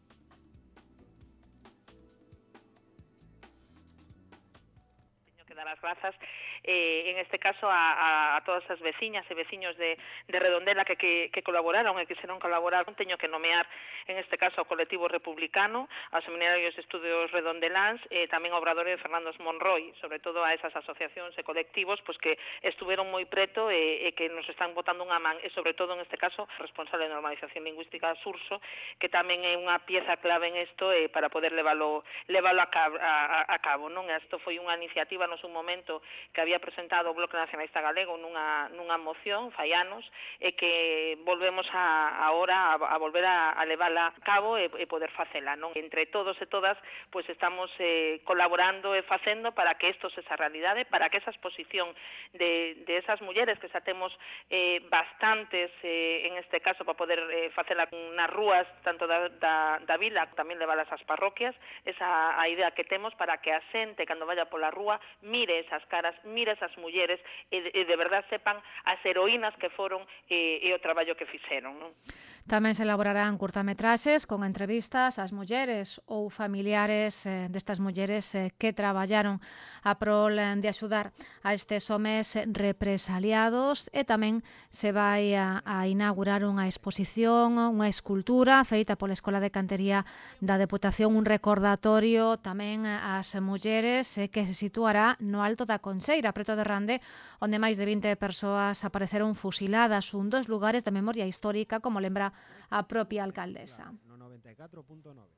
Dar as grazas eh, en este caso a, a, a todas as veciñas e veciños de, de Redondela que, que, que colaboraron e quixeron colaborar. Teño que nomear en este caso ao colectivo republicano, aos seminarios de estudios redondeláns e tamén ao Obradoiro de Fernando Monroi, sobre todo a esas asociacións e colectivos pois que estuveron moi preto e, e que nos están botando unha man, e sobre todo en este caso responsable de normalización lingüística Xurxo, que tamén é unha pieza clave en isto eh, para poder leválo, leválo a, cabo, a, a cabo, non? Isto foi unha iniciativa nos un momento que había presentado o Bloque Nacionalista Galego nunha, nunha moción fai anos e que volvemos a, ahora a, a volver a, a levála a cabo e, e poder facela, non? Entre todos e todas pois estamos eh, colaborando e facendo para que isto sexa realidade, para que esa exposición de, de esas mulleres que xa temos eh, bastantes eh, en este caso para poder eh, facela nas rúas tanto da, da, da vila, tamén leválas ás parroquias, esa a idea que temos para que a xente cando vaya pola rúa mire esas caras, mire esas mulleres e de, e de verdad sepan as heroínas que foron e, e o traballo que fixeron, non? Tamén se elaborarán curtametraxes con entrevistas ás mulleres ou familiares eh, destas mulleres eh, que traballaron a prol de axudar a estes homes represaliados, e tamén se vai a, a inaugurar unha exposición, unha escultura feita pola Escola de Cantería da Deputación, un recordatorio tamén ás mulleres eh, que se situará no Alto da Concheira, preto de Rande, onde máis de vinte persoas apareceron fusiladas, un dos lugares de memoria histórica, como lembra a propia alcaldesa. No noventa e catro punto nove.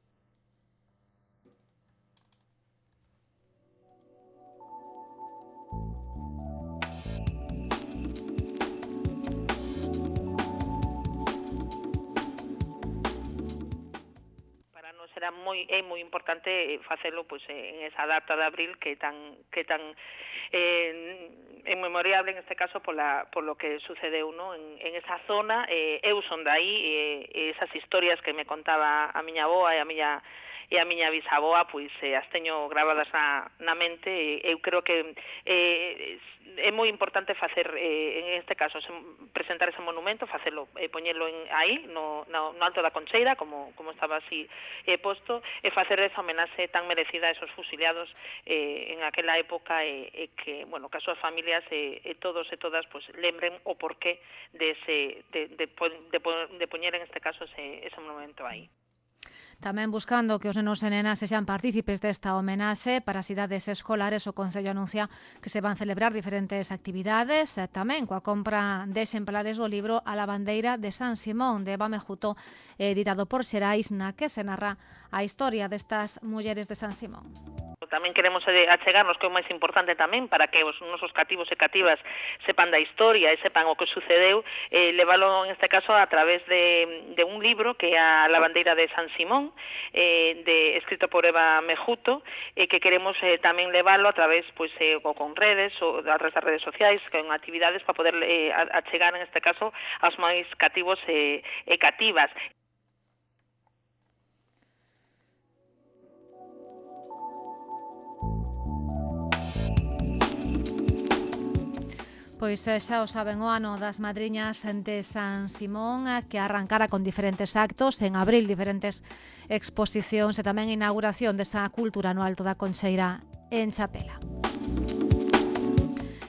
Para nós era moi é moi importante facelo pois en esa data de abril que tan que tan eh, é memoriable en este caso pola polo que sucedeu, no, en, en esa zona. Eh, eu son dai e eh, esas historias que me contaba a miña avoa e a miña e a miña bisaboa, pois eh, as teño gravadas na, na mente, e eu creo que eh, é moi importante facer, eh, en este caso, se, presentar ese monumento, facelo, eh, poñelo en, aí, no, no, no Alto da Concheira, como, como estaba así eh, posto, e facer esa homenaxe tan merecida a esos fusilados eh, en aquela época, e, e que, bueno, que as súas familias e, e todos e todas pues, lembren o porqué de, ese, de, de, de, de poñer en este caso ese, ese monumento aí. Tamén buscando que os nenos e nenas sexan partícipes desta homenaxe para as idades escolares, o Concello anuncia que se van celebrar diferentes actividades, tamén coa compra de exemplares do libro A lavandeira de San Simón, de Eva Mejuto, editado por Xerais, na que se narra a historia destas mulleres de San Simón. Tamén queremos achegarnos, que é o máis importante tamén, para que os nosos cativos e cativas sepan da historia e sepan o que sucedeu, eh, leválo en este caso a través de, de un libro que é A lavandeira de San Simón, eh, de, escrito por Eva Mejuto, e eh, que queremos eh, tamén leválo a través pues, eh, o con redes, ou a través das redes sociais, con actividades para poder eh, achegar en este caso aos máis cativos e, e cativas. Pois xa o saben, o ano das madriñas de San Simón, que arrancara con diferentes actos, en abril diferentes exposicións e tamén inauguración desa cultura no Alto da Concheira en Chapela.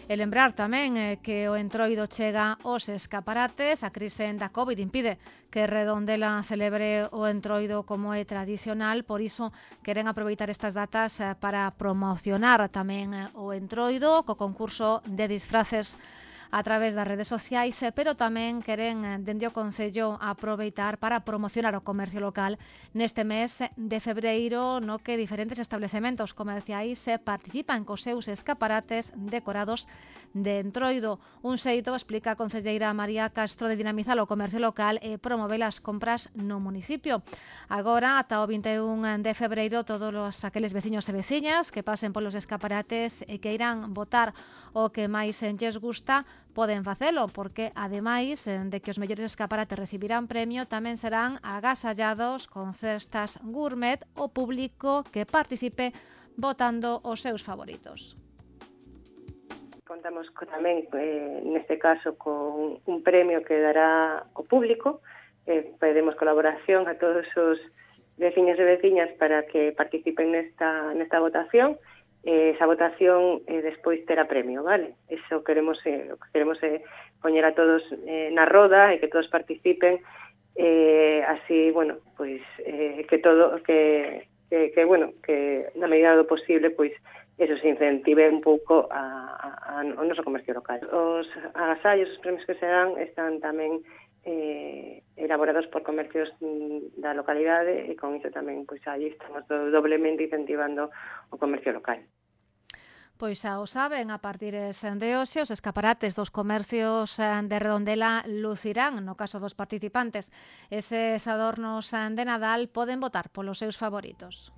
E lembrar tamén eh, que o entroido chega aos escaparates. A crise da COVID impide que Redondela celebre o entroido como é tradicional, por iso queren aproveitar estas datas eh, para promocionar tamén eh, o entroido co concurso de disfraces a través das redes sociais, eh, pero tamén queren eh, dende o Concello aproveitar para promocionar o comercio local neste mes de febreiro, no que diferentes establecementos comerciais eh, participan cos seus escaparates decorados de entroido. Un xeito, explica a concelleira María Castro, de dinamizar o comercio local e promover as compras no municipio. Agora, ata o vinte e un de febreiro, todos os aqueles veciños e veciñas que pasen polos escaparates e que irán votar o que máis lles gusta, poden facelo, porque ademais de que os mellores escaparates recibirán premio, tamén serán agasallados con cestas gourmet o público que participe votando os seus favoritos. Contamos co, tamén, eh, neste caso, con un premio que dará o público. Eh, pedimos colaboración a todos os veciños e veciñas para que participen nesta, nesta votación. Eh, esa votación eh, despois terá premio, vale? Eso queremos, eh, o que queremos é eh, poñer a todos eh, na roda e que todos participen, eh, así, bueno, pois eh, que todo, que, que, que, bueno, que na medida do posible, pois, eso se incentive un pouco a, a, a, o noso comercio local. Os agasallos, os premios que se dan, están tamén eh, elaborados por comercios da localidade e con iso tamén, pois, aí estamos doblemente incentivando o comercio local. Pois xa o saben, a partir de hoxe os escaparates dos comercios de Redondela lucirán, no caso dos participantes, eses adornos de Nadal, poden votar polos seus favoritos.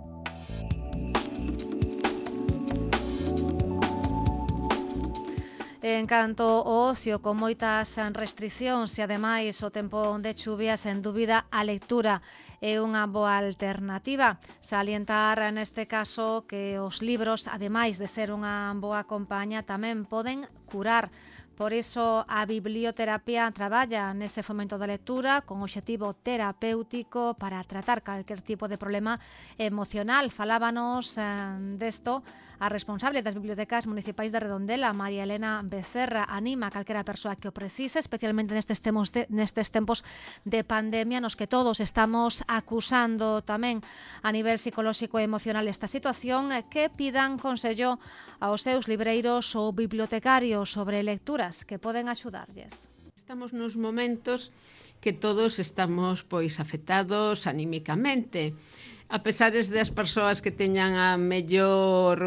En canto ao ocio, con moitas restriccións e ademais o tempo de chuvia, sen dúbida a lectura é unha boa alternativa. Salientar neste caso que os libros, ademais de ser unha boa compañía, tamén poden curar. Por iso a biblioterapia traballa nese fomento da lectura con obxectivo terapéutico para tratar calquer tipo de problema emocional. Falábanos eh, desto a responsable das bibliotecas municipais de Redondela, María Elena Becerra. Anima a calquera persoa que o precise, especialmente nestes tempos de, nestes tempos de pandemia nos que todos estamos acusando tamén a nivel psicolóxico e emocional esta situación, que pidan consello aos seus libreiros ou bibliotecarios sobre lecturas que poden axudarlles. Estamos nos momentos que todos estamos pois afectados anímicamente. A pesares das persoas que teñan a mellor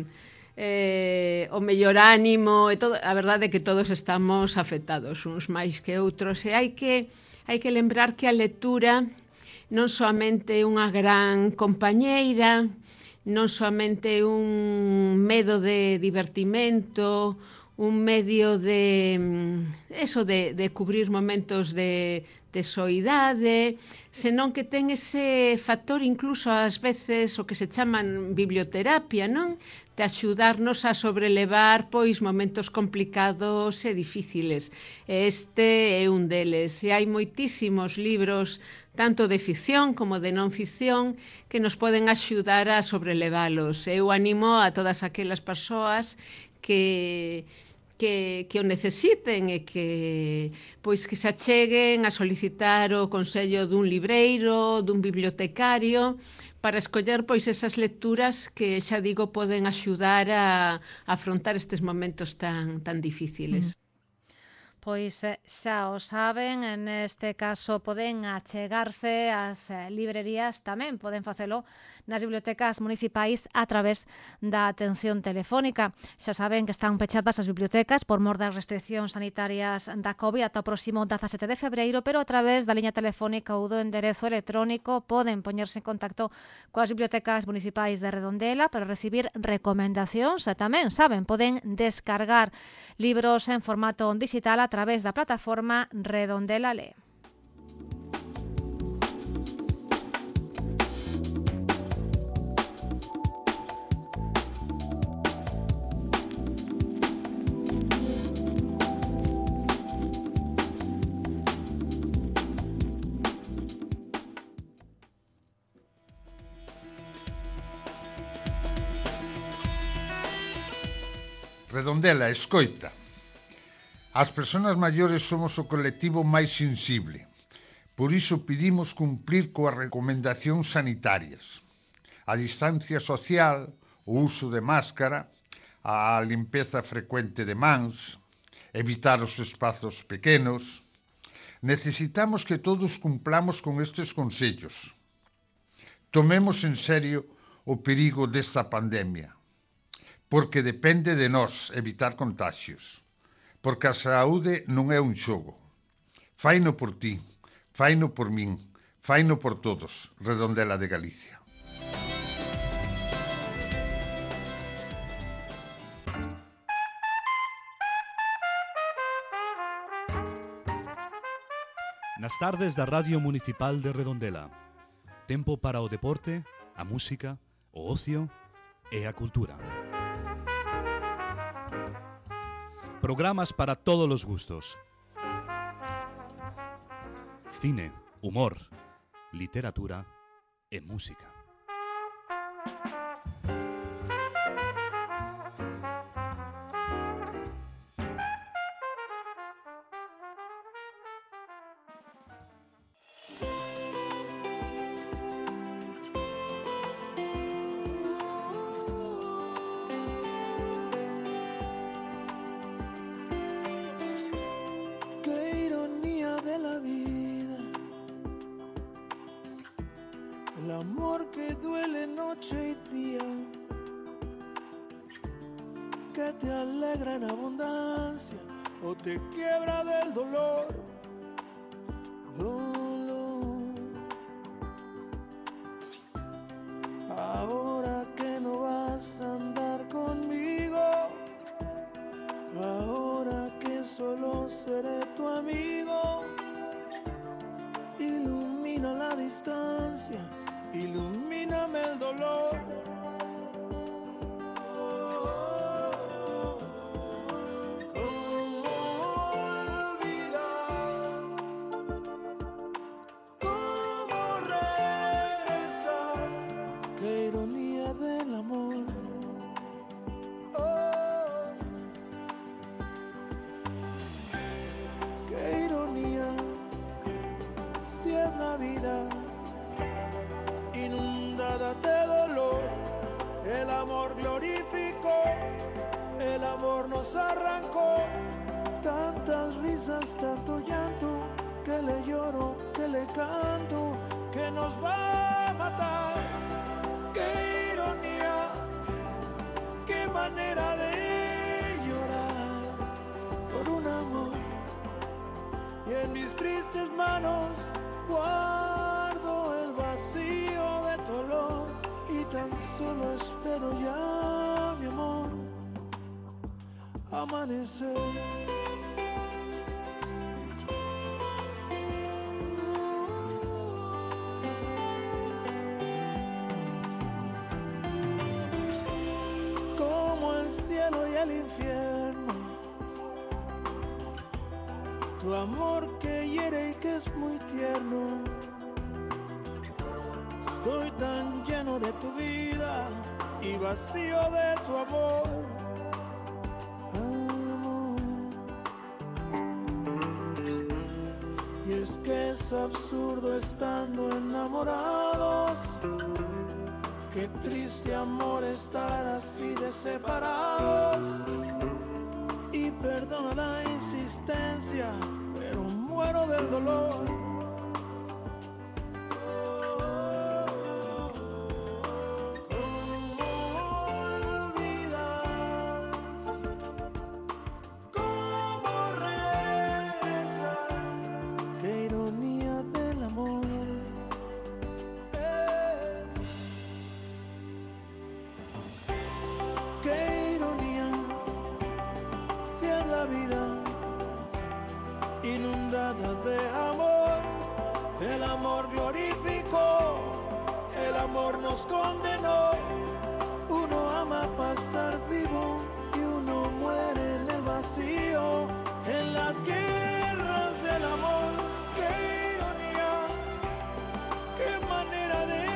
eh, o mellor ánimo e todo, a verdade é que todos estamos afectados uns máis que outros, e hai que hai que lembrar que a lectura non soamente é unha gran compañeira, non somente un medo de divertimento, un medio de eso de, de cubrir momentos de, de soidade, senón que ten ese factor incluso ás veces o que se chaman biblioterapia, non? De axudarnos a sobrelevar pois momentos complicados e difíciles. Este é un deles, e hai moitísimos libros tanto de ficción como de non ficción que nos poden axudar a sobrelevalos. Eu animo a todas aquelas persoas que que, que o necesiten e que pois que se acheguen a solicitar o consello dun libreiro, dun bibliotecario, para escoller pois esas lecturas que, xa digo, poden axudar a, a afrontar estes momentos tan, tan difíciles. Mm. Pois xa o saben, neste caso poden achegarse ás librerías, tamén poden facelo nas bibliotecas municipais a través da atención telefónica. Xa saben que están pechadas as bibliotecas por mor das restriccións sanitarias da COVID ata o próximo dezasete de febreiro, pero a través da liña telefónica ou do enderezo electrónico poden poñerse en contacto coas bibliotecas municipais de Redondela para recibir recomendacións e tamén, saben, poden descargar libros en formato digital a través da plataforma Redondela Lee. Redondela, escoita. As persoas maiores somos o colectivo máis sensible. Por iso pedimos cumplir coas recomendacións sanitarias. A distancia social, o uso de máscara, a limpeza frecuente de mans, evitar os espazos pequenos. Necesitamos que todos cumplamos con estes consellos. Tomemos en serio o perigo desta pandemia, porque depende de nós evitar contagios. Porque a saúde non é un xogo. Faino por ti, faino por min, faino por todos. Redondela de Galicia. Nas tardes da Radio Municipal de Redondela. Tempo para o deporte, a música, o ocio e a cultura. Programas para todos os gustos. Cine, humor, literatura e música. El amor que duele noche y día, que te alegra en abundancia o te quiebra del dolor. Dolor. Ahora que no vas a andar conmigo, ahora que solo seré tu amigo, ilumina la distancia, ilumíname el dolor. ¿Cómo olvidar? ¿Cómo regresar? Qué ironía del amor. Oh. Qué ironía, si es la vida inundada de dolor, el amor glorificó, el amor nos arrancó, tantas risas, tanto llanto, que le lloro, que le canto, que nos va a matar. Qué ironía, qué manera de llorar por un amor, y en mis tristes manos guardo el vacío de tu olor, y tan solo espero ya, mi amor, amanecer. Como el cielo y el infierno, tu amor que hiere y que es muy tierno. Estoy tan lleno de tu vida y vacío de tu amor. Amor. Y es que es absurdo estando enamorados. Qué triste amor estar así de separados. Y perdona la insistencia, pero muero del dolor. Inundada de amor, el amor glorificó, el amor nos condenó. Uno ama para estar vivo y uno muere en el vacío, en las guerras del amor. Qué ironía, qué manera de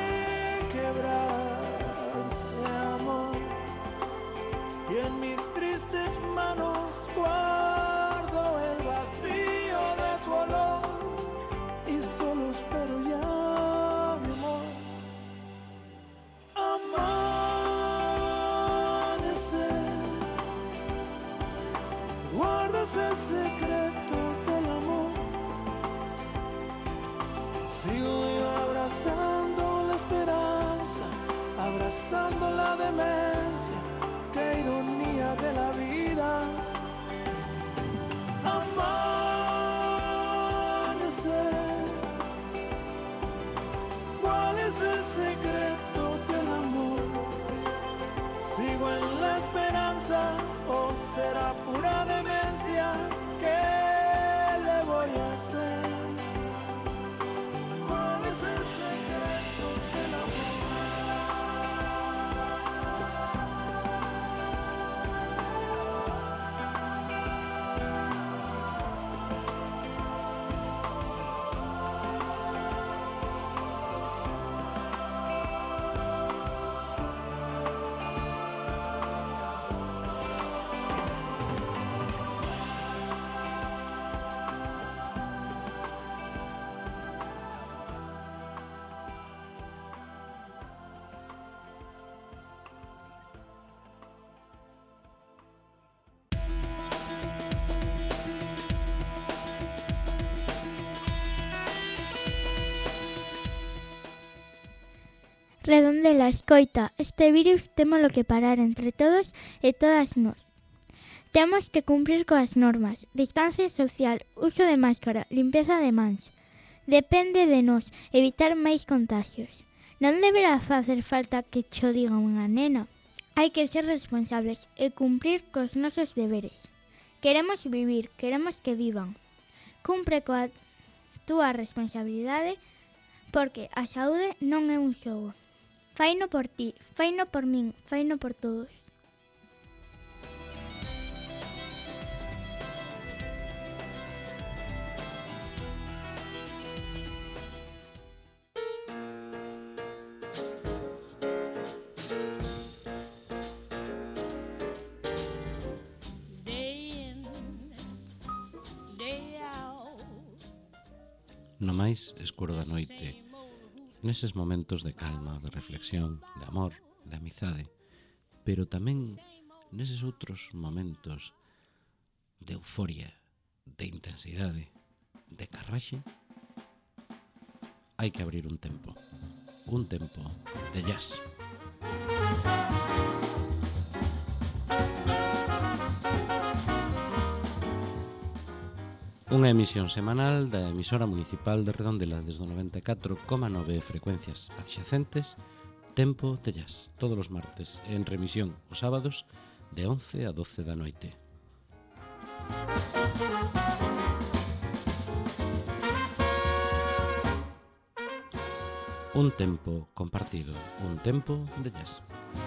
quebrarse, amor, y en mis tristes Redondela, escoita, este virus témolo que parar entre todos e todas nós. Temos que cumprir coas normas, distancia social, uso de máscara, limpeza de mans. Depende de nós evitar máis contagios. Non deberá facer falta que cho diga unha nena. Hai que ser responsables e cumprir cos nosos deberes. Queremos vivir, queremos que vivan. Cumpre coa túa responsabilidade porque a saúde non é un xogo. Faino por ti, faino por min, faino por todos. No máis escuro da noite, neses momentos de calma, de reflexión, de amor, de amizade, pero tamén neses outros momentos de euforia, de intensidade, de carraxe, hai que abrir un tempo, un tempo de jazz. Unha emisión semanal da emisora municipal de Redondela desde o noventa e catro coma nove frecuencias adxacentes, Tempo de Jazz, todos os martes, en remisión os sábados de once a doce da noite. Un tempo compartido, un tempo de jazz.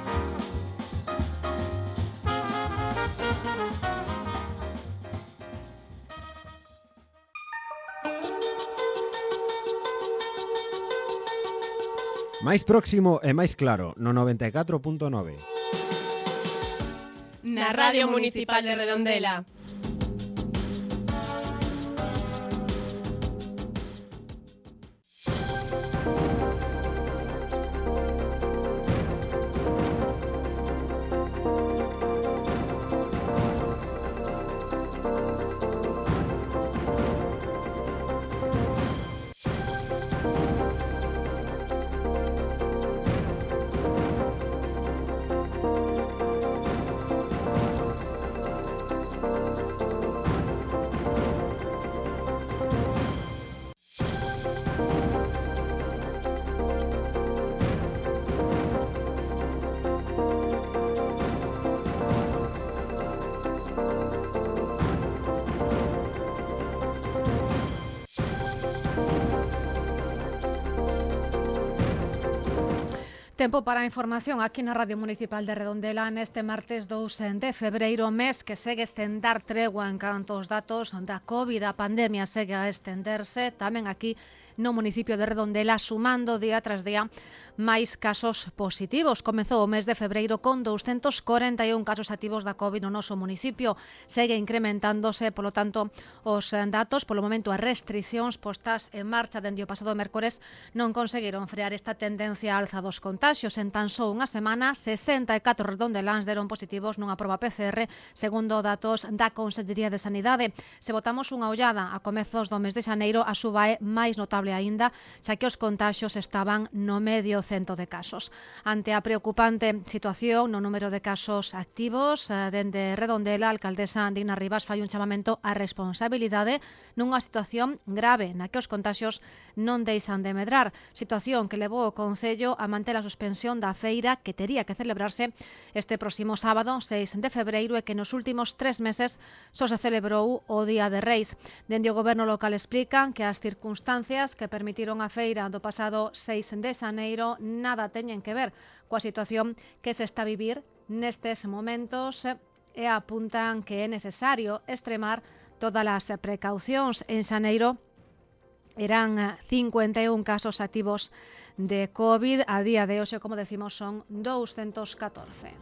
Máis próximo e máis claro, no noventa e catro punto nove. Na Radio Municipal de Redondela. Tempo para a información aquí na Radio Municipal de Redondela neste martes dous de febreiro, mes que segue sen dar tregua en canto aos datos da COVID. A pandemia segue a estenderse tamén aquí no municipio de Redondela, sumando día tras día máis casos positivos. Comezou o mes de febreiro con doscientos corenta e un casos activos da COVID no noso municipio. Segue incrementándose, polo tanto, os datos. Polo momento, as restricións postas en marcha dende o pasado mércores non conseguiron frear esta tendencia á alza dos contaxios. En tan só unha semana, sesenta e catro redondeláns deron positivos nunha proba P C R, segundo datos da Consellería de Sanidade. Se botamos unha ollada a comezos do mes de xaneiro, a suba é máis notable aínda, xa que os contaxios estaban no medio cento de casos. Ante a preocupante situación no número de casos activos, dende Redondela, a alcaldesa Dina Rivas fai un chamamento á responsabilidade nunha situación grave na que os contaxios non deixan de medrar, situación que levou o Concello a manter a suspensión da feira que tería que celebrarse este próximo sábado, seis de febreiro, e que nos últimos tres meses só se celebrou o Día de Reis. Dende o Goberno local explican que as circunstancias que permitiron a feira do pasado seis de xaneiro nada teñen que ver coa situación que se está a vivir nestes momentos e apuntan que é necesario extremar todas as precaucións. En xaneiro eran cincuenta e un casos activos de COVID, a día de hoxe, como decimos, son doscientos catorce.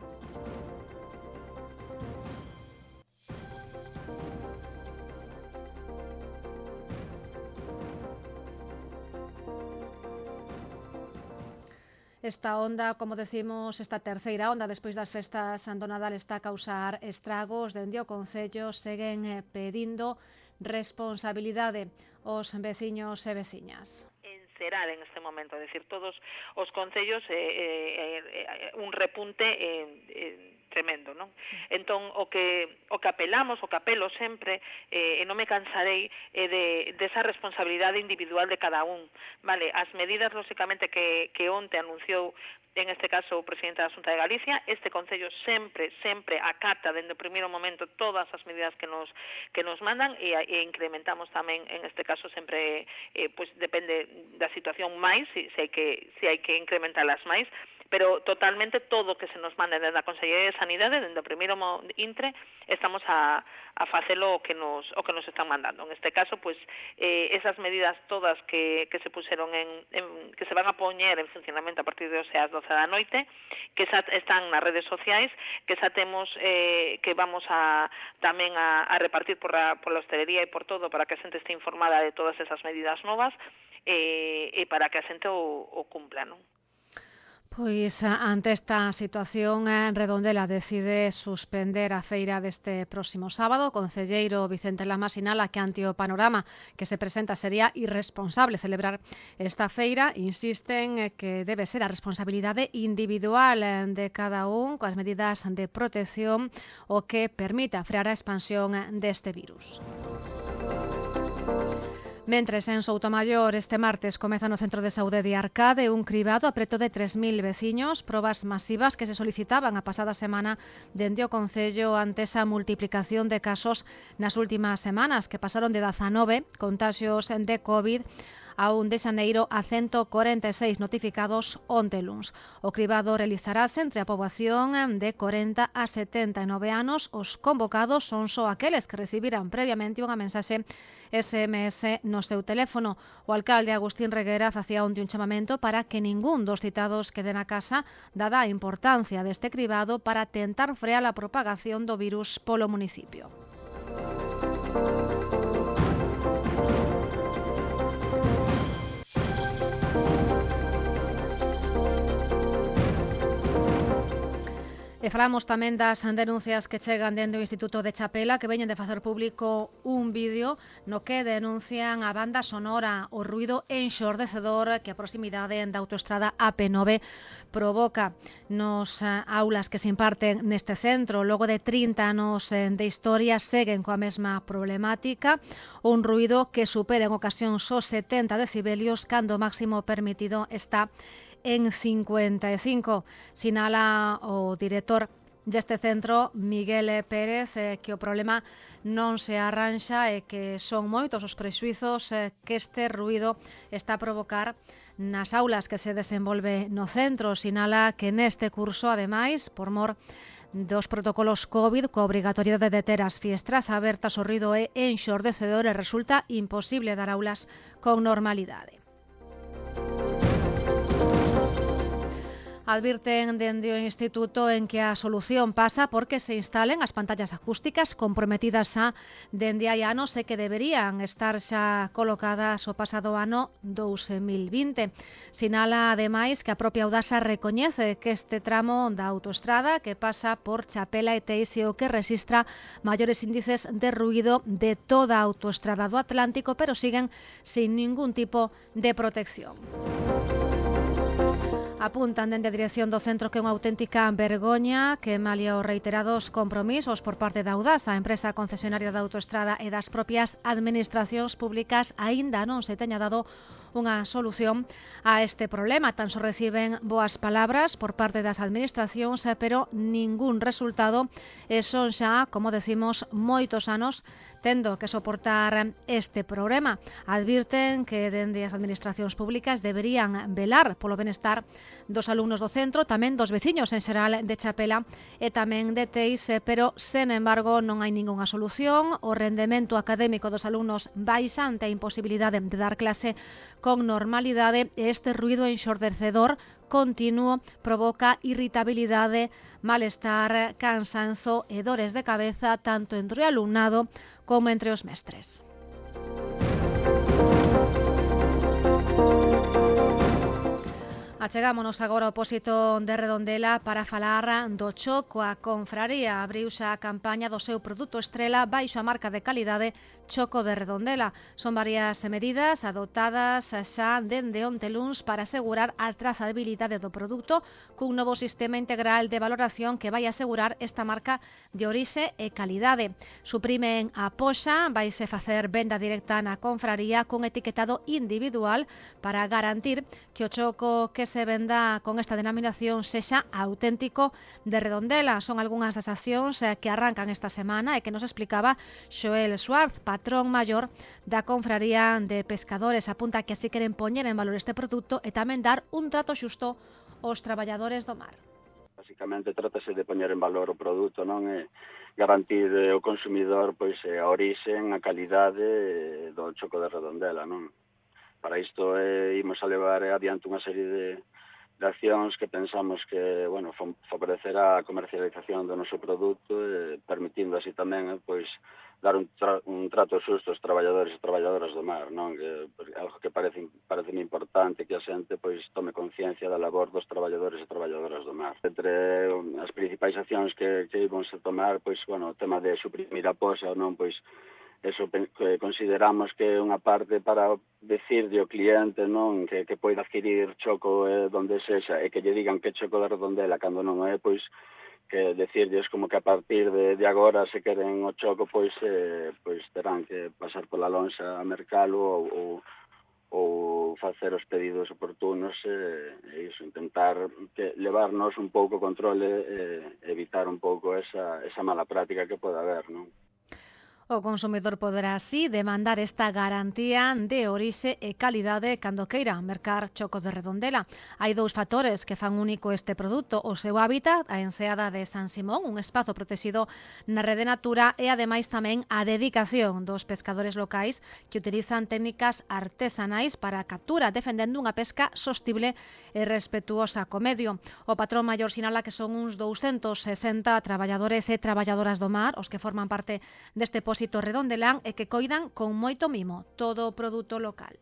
Esta onda, como decimos, esta terceira onda despois das festas do Nadal está a causar estragos. Dende o Concello seguen pedindo responsabilidade aos veciños e veciñas. En sincerar en este momento, é dicir, todos os concellos eh, eh, eh, un repunte eh, eh, tremendo, non? Entón, o que o que apelamos, o que apelo sempre, eh, e non me cansarei, é de, de esa responsabilidade individual de cada un, vale? As medidas, lógicamente, que, que onte anunciou, en este caso, o presidente da Xunta de Galicia, este Concello sempre, sempre acata, dende o primeiro momento, todas as medidas que nos que nos mandan, e, e incrementamos tamén, en este caso, sempre, eh, pois, depende da situación máis, se, se hai que, se hai que incrementarlas máis, pero totalmente todo o que se nos manda desde a Consellería de Sanidade, dende o primeiro intre, estamos a, a facelo o que nos o que nos están mandando. En este caso, pues eh, esas medidas todas que, que se puseron en, en que se van a poñer en funcionamento a partir de hoxe ás doce da noite, que xa están nas redes sociais, que xa temos eh, que vamos a tamén a, a repartir por a, por a hostelería e por todo para que a xente este informada de todas esas medidas novas eh, e para que a xente o, o cumpla, non? Pois ante esta situación, Redondela decide suspender a feira deste próximo sábado. O concelleiro Vicente Lama sinala que ante o panorama que se presenta sería irresponsable celebrar esta feira. Insisten que debe ser a responsabilidade individual de cada un coas medidas de protección o que permita frear a expansión deste virus. Mentres, en Soutomaior, este martes comeza no Centro de Saúde de Arcade un cribado a preto de tres mil veciños, probas masivas que se solicitaban a pasada semana dende o Concello ante esa multiplicación de casos nas últimas semanas, que pasaron de dezanove contaxios de COVID a un de xaneiro a ciento cuarenta e seis notificados onte luns. O cribado realizarase entre a poboación de corenta a setenta e nove anos. Os convocados son só aqueles que recibiran previamente unha mensaxe S M S no seu teléfono. O alcalde Agustín Reguera facía onte un chamamento para que ningún dos citados quede na casa, dada a importancia deste cribado para tentar frear a propagación do virus polo municipio. E falamos tamén das denuncias que chegan dende o Instituto de Chapela, que veñen de facer público un vídeo no que denuncian a banda sonora, o ruido enxordecedor que a proximidade da autoestrada A P nove provoca nos aulas que se imparten neste centro. Logo de trinta anos de historia seguen coa mesma problemática, un ruido que supera en ocasións os setenta decibelios cando o máximo permitido está en cincuenta e cinco. Sinala o director deste centro, Miguel Pérez, eh, que o problema non se arranxa e que son moitos os prexuizos eh, que este ruido está a provocar nas aulas que se desenvolve no centro. Sinala que neste curso, ademais, por mor dos protocolos COVID, coa obrigatoriedade de ter as fiestras abertas, o ruido é enxordecedor e resulta imposible dar aulas con normalidade. Advirten dende o Instituto en que a solución pasa porque se instalen as pantallas acústicas comprometidas xa dende hai anos e que deberían estar xa colocadas o pasado ano dous mil vinte. Sinala, ademais, que a propia Audasa recoñece que este tramo da autoestrada que pasa por Chapela e Teixe o que resistra maiores índices de ruido de toda a autoestrada do Atlántico, pero siguen sin ningún tipo de protección. Apuntan dende a dirección do centro que é unha auténtica vergoña que, malia os reiterados compromisos por parte da Audasa, a empresa concesionaria da autoestrada e das propias administracións públicas, aínda non se teña dado unha solución a este problema. Tan só reciben boas palabras por parte das administracións, pero ningún resultado, e son xa, como decimos, moitos anos tendo que soportar este problema. Advirten que dende as administracións públicas deberían velar polo benestar dos alumnos do centro, tamén dos veciños en xeral de Chapela e tamén de Teixe, pero, sen embargo, non hai ningunha solución. O rendemento académico dos alumnos baixa ante a imposibilidade de dar clase con normalidade e este ruido enxordecedor continuo provoca irritabilidade, malestar, cansanzo e dores de cabeza tanto entre o alumnado como entre os mestres. Achegámonos agora ao pósito de Redondela para falar do Choco. A confraría abriu xa a campaña do seu produto estrela baixo a marca de calidade Choco de Redondela. Son varias medidas adoptadas xa dende onte luns para asegurar a trazabilidade do produto cun novo sistema integral de valoración que vai asegurar esta marca de orixe e calidade. Suprimen a poxa, vaise facer venda directa na confraría con etiquetado individual para garantir que o choco que se venda con esta denominación sexa auténtico de Redondela. Son algunhas das accións que arrancan esta semana e que nos explicaba Xoel Suárez, patrón maior da confraría de pescadores. Apunta que así queren poñer en valor este produto e tamén dar un trato xusto aos traballadores do mar. Basicamente trátase de poñer en valor o produto, non? E garantir ao consumidor pois a orixe, a calidade do choco de Redondela, non? Para isto eh, imos a levar adiante unha serie de de accións que pensamos que, bueno, favorecerá a comercialización do noso produto, eh, permitindo así tamén, eh, pois, dar un, tra un trato xusto aos traballadores e traballadoras do mar, non? Que, algo que parece, parece importante que a xente, pois, tome conciencia da labor dos traballadores e traballadoras do mar. Entre as principais accións que, que íbamos a tomar, pois, bueno, o tema de suprimir a posa, non, pois, eso que consideramos que é unha parte para decirlle ao cliente, non, que, que poida adquirir choco eh, donde sexa e que lle digan que choco de Redondela cando non é, pois que decirlles como que a partir de, de agora se queren o choco, pois eh, pois terán que pasar pola lonxa a mercalo ou, ou, ou facer os pedidos oportunos e, e iso, intentar que levarnos un pouco o controle e evitar un pouco esa, esa mala práctica que pode haber, non? O consumidor poderá así demandar esta garantía de orixe e calidade cando queira mercar choco de Redondela. Hai dous factores que fan único este produto: o seu hábitat, a enseada de San Simón, un espazo protegido na Rede Natura, e ademais tamén a dedicación dos pescadores locais que utilizan técnicas artesanais para a captura, defendendo unha pesca sostible e respetuosa co medio. O patrón maior sinala que son uns douscentos sesenta traballadores e traballadoras do mar os que forman parte deste posto Redondelán e que coidan con moito mimo todo o produto local.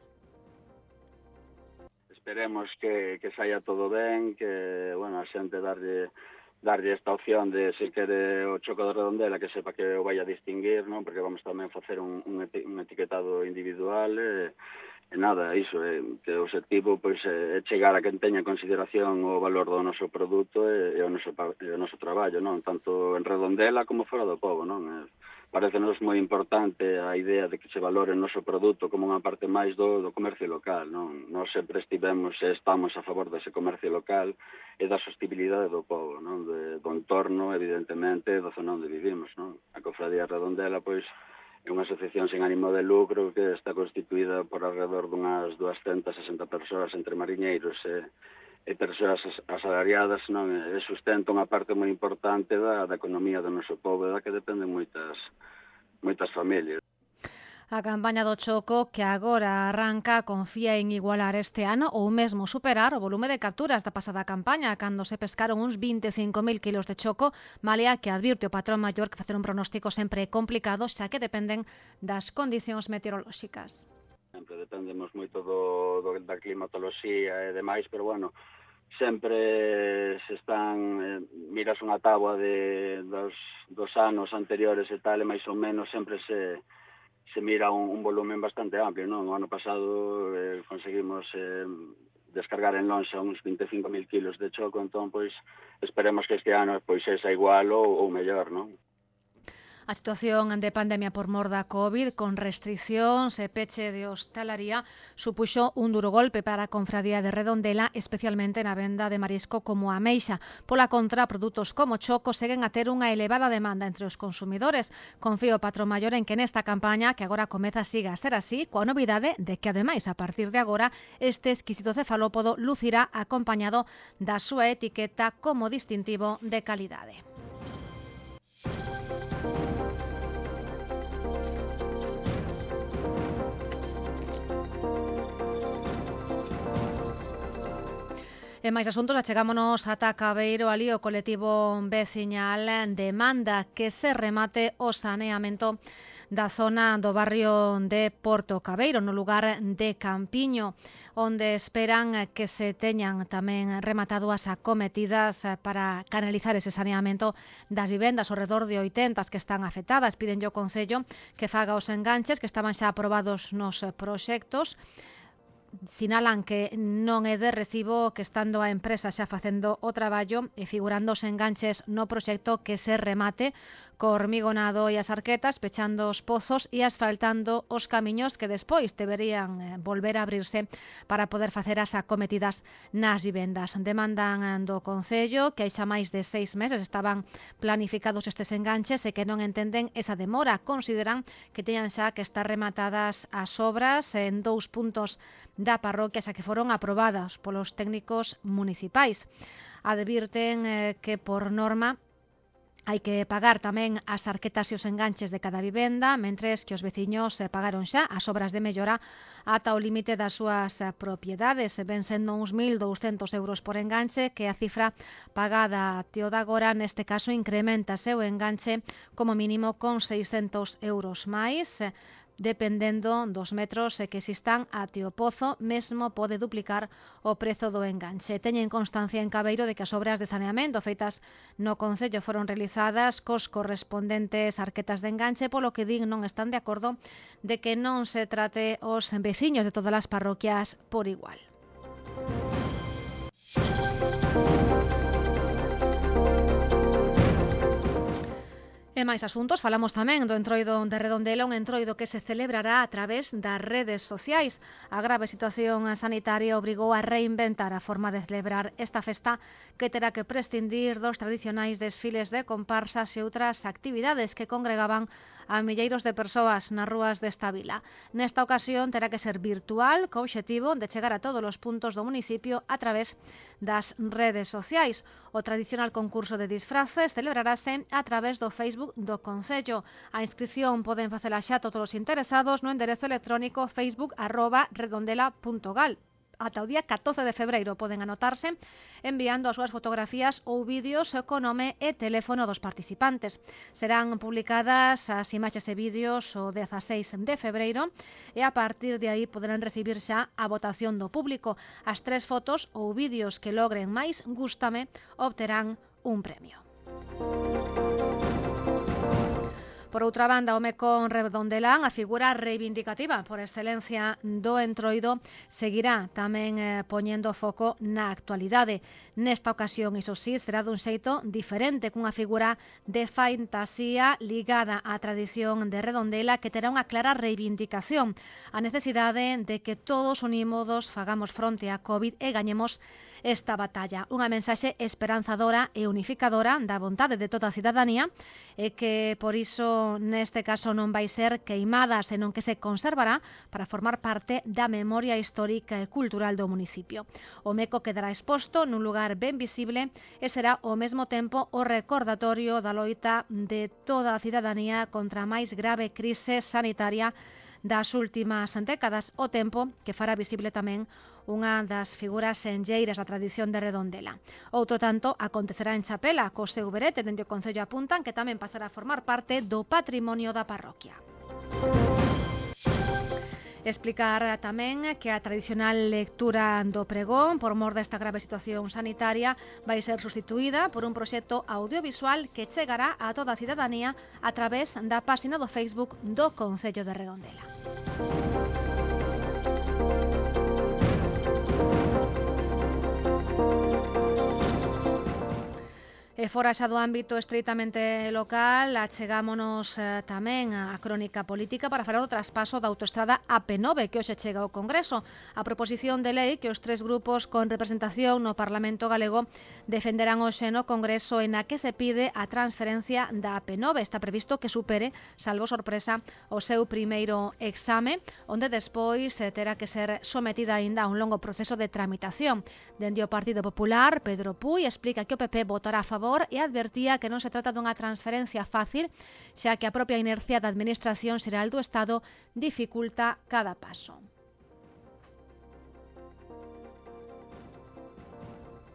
Esperemos que, que saia todo ben, que, bueno, a xente darlle, darlle esta opción de se quere o choco de Redondela, que sepa que o vai a distinguir, non? Porque vamos tamén facer un, un, eti, un etiquetado individual e, e nada, iso, é, que o objetivo pois, é chegar a quen teña en consideración o valor do noso produto e, e, o, noso, e o noso traballo, non? Tanto en Redondela como fora do pobo, non? E, parecenos moi importante a idea de que se valore o noso produto como unha parte máis do, do comercio local, non? Nós sempre estivemos e estamos a favor dese comercio local e da sostibilidade do pobo, non? De, do entorno, evidentemente, da zona onde vivimos, non? A Cofradía Redondela, pois, é unha asociación sen ánimo de lucro que está constituída por alrededor dunhas duascentas sesenta persoas entre mariñeiros e e persoas asalariadas, non, e sustenta unha parte moi importante da, da economía do noso povo, da que dependen moitas moitas familias. A campaña do choco, que agora arranca, confía en igualar este ano ou mesmo superar o volume de capturas da pasada campaña, cando se pescaron uns vinte e cinco mil kilos de choco, malia que advirte o patrón maior que facer un pronóstico sempre é complicado, xa que dependen das condicións meteorolóxicas. Sempre dependemos moito do, do, da climatoloxía e demais, pero bueno, sempre se están, eh, miras unha táboa de, dos, dos anos anteriores e tal, e máis ou menos sempre se, se mira un, un volumen bastante amplio, non? O ano pasado eh, conseguimos eh, descargar en lonxa uns vinte e cinco mil kilos de choco, entón, pois, esperemos que este ano pois sexa igual ou, ou mellor, non? A situación de pandemia por mor da COVID, con restriccións e peche de hostalaría, supuxo un duro golpe para a confradía de Redondela, especialmente na venda de marisco como a ameixa. Pola contra, produtos como choco seguen a ter unha elevada demanda entre os consumidores. Confío o patrón maior en que nesta campaña, que agora comeza, siga a ser así, coa novidade de que, ademais, a partir de agora, este exquisito cefalópodo lucirá acompañado da súa etiqueta como distintivo de calidade. E En máis asuntos, achegámonos ata Cabeiro, ali o colectivo veciñal demanda que se remate o saneamento da zona do barrio de Porto Cabeiro, no lugar de Campiño, onde esperan que se teñan tamén rematado as acometidas para canalizar ese saneamento das vivendas, ao redor de oitenta que están afectadas. Piden ao Concello que faga os enganches que estaban xa aprobados nos proxectos. Sinalan que non é de recibo que estando a empresa xa facendo o traballo e figurando os enganches no proxecto que se remate co hormigonado e as arquetas, pechando os pozos e asfaltando os camiños que despois deberían volver a abrirse para poder facer as acometidas nas vivendas. Demandan do Concello que hai xa máis de seis meses estaban planificados estes enganches e que non entenden esa demora. Consideran que teñan xa que estar rematadas as obras en dous puntos da parroquia xa que foron aprobadas polos técnicos municipais. Advirten eh, que por norma hai que pagar tamén as arquetas e os enganches de cada vivenda, mentres que os veciños eh, pagaron xa as obras de mellora ata o límite das súas eh, propiedades. Ven sendo uns mil douscentos euros por enganche, que a cifra pagada tío de agora, neste caso, incrementase o enganche como mínimo con seiscentos euros máis, eh, dependendo dos metros que existan até o pozo, mesmo pode duplicar o prezo do enganche. Teñen constancia en Cabeiro de que as obras de saneamento feitas no Concello foron realizadas cos correspondentes arquetas de enganche, polo que din non están de acordo de que non se trate os veciños de todas as parroquias por igual. E máis asuntos, falamos tamén do entroido de Redondela, un entroido que se celebrará a través das redes sociais. A grave situación sanitaria obrigou a reinventar a forma de celebrar esta festa, que terá que prescindir dos tradicionais desfiles de comparsas e outras actividades que congregaban a milleiros de persoas nas rúas desta vila. Nesta ocasión terá que ser virtual, co obxectivo de chegar a todos os puntos do municipio a través das redes sociais. O tradicional concurso de disfraces celebrarase a través do Facebook do Concello. A inscripción poden facela xa todos os interesados no enderezo electrónico facebook arroba redondela punto gal. Ata o día catorce de febreiro poden anotarse enviando as súas fotografías ou vídeos co nome e teléfono dos participantes. Serán publicadas as imaxes e vídeos o dezaseis de febreiro e a partir de aí poderán recibir xa a votación do público. As tres fotos ou vídeos que logren máis gústame obterán un premio. Por outra banda, o Mecón Redondelán, a figura reivindicativa por excelencia do entroido, seguirá tamén eh, poñendo foco na actualidade. Nesta ocasión, iso sí, será dun xeito diferente, cunha figura de fantasía ligada á tradición de Redondela, que terá unha clara reivindicación, a necesidade de que todos unidos fagamos fronte á COVID e gañemos esta batalla. Unha mensaxe esperanzadora e unificadora da vontade de toda a cidadanía e que, por iso, neste caso non vai ser queimada, senón que se conservará para formar parte da memoria histórica e cultural do municipio. O Meco quedará exposto nun lugar ben visible e será ao mesmo tempo o recordatorio da loita de toda a cidadanía contra a máis grave crise sanitaria das últimas décadas, o tempo que fará visible tamén unha das figuras enlleiras da tradición de Redondela. Outro tanto acontecerá en Chapela, co seu berete dende o Concello apuntan que tamén pasará a formar parte do patrimonio da parroquia. Explicar tamén que a tradicional lectura do pregón, por mor desta grave situación sanitaria, vai ser sustituída por un proxecto audiovisual que chegará a toda a cidadanía a través da páxina do Facebook do Concello de Redondela. E fora xa do ámbito estreitamente local, achegámonos eh, tamén á crónica política para falar do traspaso da autoestrada A P nove que hoxe chega ao Congreso. A proposición de lei que os tres grupos con representación no Parlamento galego defenderán hoxe no Congreso, en a que se pide a transferencia da A P nove. Está previsto que supere, salvo sorpresa, o seu primeiro exame, onde despois eh, terá que ser sometida aínda a un longo proceso de tramitación. Dende o Partido Popular, Pedro Puy explica que o P P votará a favor e advertía que non se trata dunha transferencia fácil, xa que a propia inercia da Administración Xeral do Estado dificulta cada paso.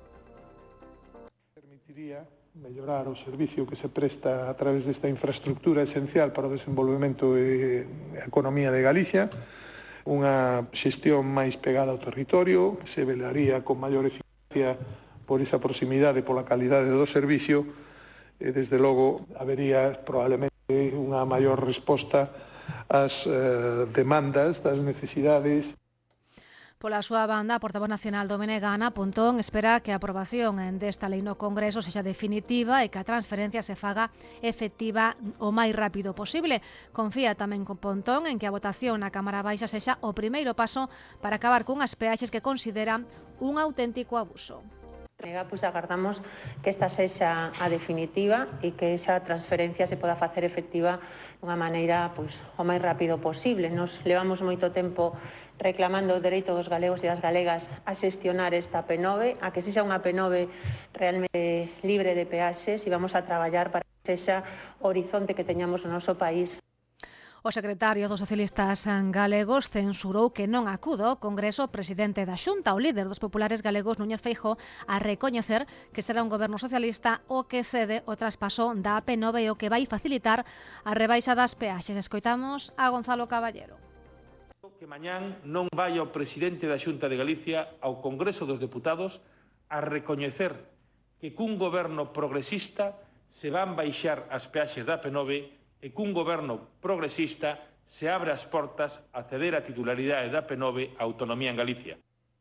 permitiría mellorar o servicio que se presta a través desta infraestructura esencial para o desenvolvemento e a economía de Galicia, unha xestión máis pegada ao territorio, que se velaría con maior eficacia por esa proximidade, pola calidade do servicio, e desde logo habería probablemente unha maior resposta ás eh, demandas das necesidades. Pola súa banda, a portavoz nacional do Menegana, Pontón, espera que a aprobación desta lei no Congreso sexa definitiva e que a transferencia se faga efectiva o máis rápido posible. Confía tamén con Pontón en que a votación na Cámara Baixa sexa o primeiro paso para acabar cunhas peaxes que consideran un auténtico abuso. Pues agardamos que esta sexa a definitiva e que esa transferencia se poda facer efectiva dunha maneira pois, o máis rápido posible. Nos levamos moito tempo reclamando o dereito dos galegos e das galegas a xestionar esta P nove, a que sexa unha P nove realmente libre de peaxes, e vamos a traballar para que sexa o horizonte que teñamos no noso país. O secretario dos socialistas galegos censurou que non acudo ao Congreso o presidente da Xunta, o líder dos populares galegos Núñez Feijóo, a recoñecer que será un goberno socialista o que cede o traspaso da P nove e o que vai facilitar a rebaixa das peaxes. Escoitamos a Gonzalo Caballero. Que mañán non vai o presidente da Xunta de Galicia ao Congreso dos Deputados a recoñecer que cun goberno progresista se van baixar as peaxes da P nove e cun goberno progresista se abre as portas a ceder a titularidade da P nove a autonomía en Galicia.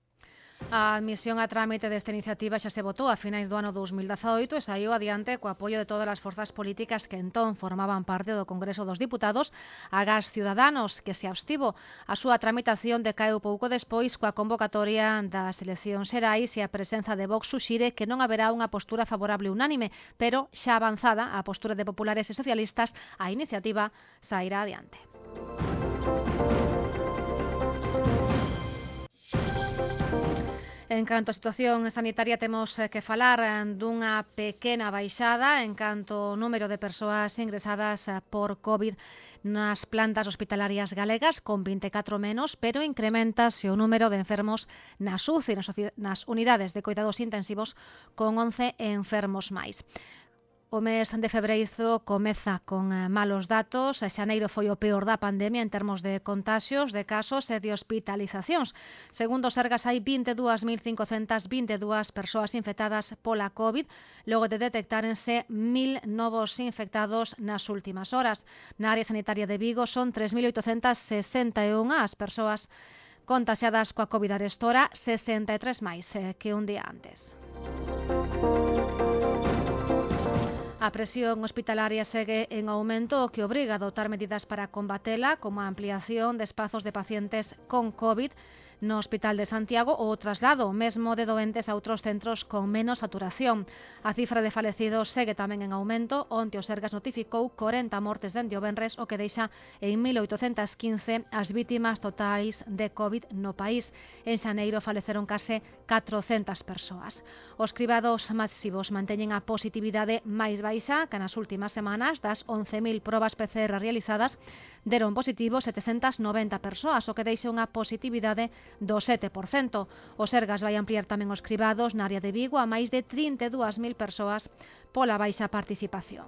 A admisión a trámite desta iniciativa xa se votou a finais do ano dous mil dezaoito e saiu adiante co apoio de todas as forzas políticas que entón formaban parte do Congreso dos Diputados, agás Ciudadanos, que se abstivo. A súa tramitación decaeu pouco despois coa convocatoria das eleccións xerais e a presenza de Vox suxire que non haberá unha postura favorable unánime, pero xa avanzada a postura de populares e socialistas, a iniciativa sairá adiante. En canto á situación sanitaria, temos que falar dunha pequena baixada en canto ao número de persoas ingresadas por COVID nas plantas hospitalarias galegas, con vinte e catro menos, pero incrementase o número de enfermos nas U C I, nas unidades de cuidados intensivos, con once enfermos máis. O mes de febreiro comeza con malos datos. Xaneiro foi o peor da pandemia en termos de contaxios, de casos e de hospitalizacións. Segundo o Sergas, hai vinte e dúas mil cincocentas vinte e dúas persoas infectadas pola COVID, logo de detectárense mil novos infectados nas últimas horas. Na área sanitaria de Vigo son tres mil oitocentas sesenta e unha as persoas contaxiadas coa COVID arestora, sesenta e tres máis que un día antes. A presión hospitalaria segue en aumento, o que obriga a adoptar medidas para combatela, como a ampliación de espazos de pacientes con COVID no Hospital de Santiago ou o traslado mesmo de doentes a outros centros con menos saturación. A cifra de falecidos segue tamén en aumento. Onte o Sergas notificou corenta mortes dende o venres, o que deixa en mil oitocentas quince as vítimas totais de COVID no país. En xaneiro faleceron case catrocentas persoas. Os cribados masivos manteñen a positividade máis baixa que nas últimas semanas. Das once mil probas P C R realizadas, deron positivo setecentas noventa persoas, o que deixa unha positividade do sete por cento. O Sergas vai ampliar tamén os cribados na área de Vigo a máis de trinta e dúas mil persoas pola baixa participación.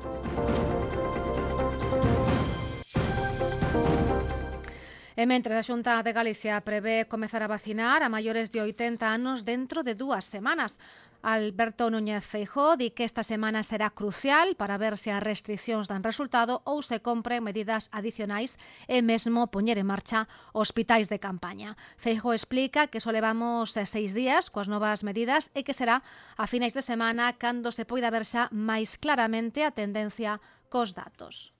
E mentres a Xunta de Galicia prevé comezar a vacinar a maiores de oitenta anos dentro de dúas semanas. Alberto Núñez Feijóo di que esta semana será crucial para ver se as restriccións dan resultado ou se compren medidas adicionais e mesmo poñer en marcha hospitais de campaña. Feijóo explica que só levamos seis días coas novas medidas e que será a finais de semana cando se poida ver xa máis claramente a tendencia cos datos.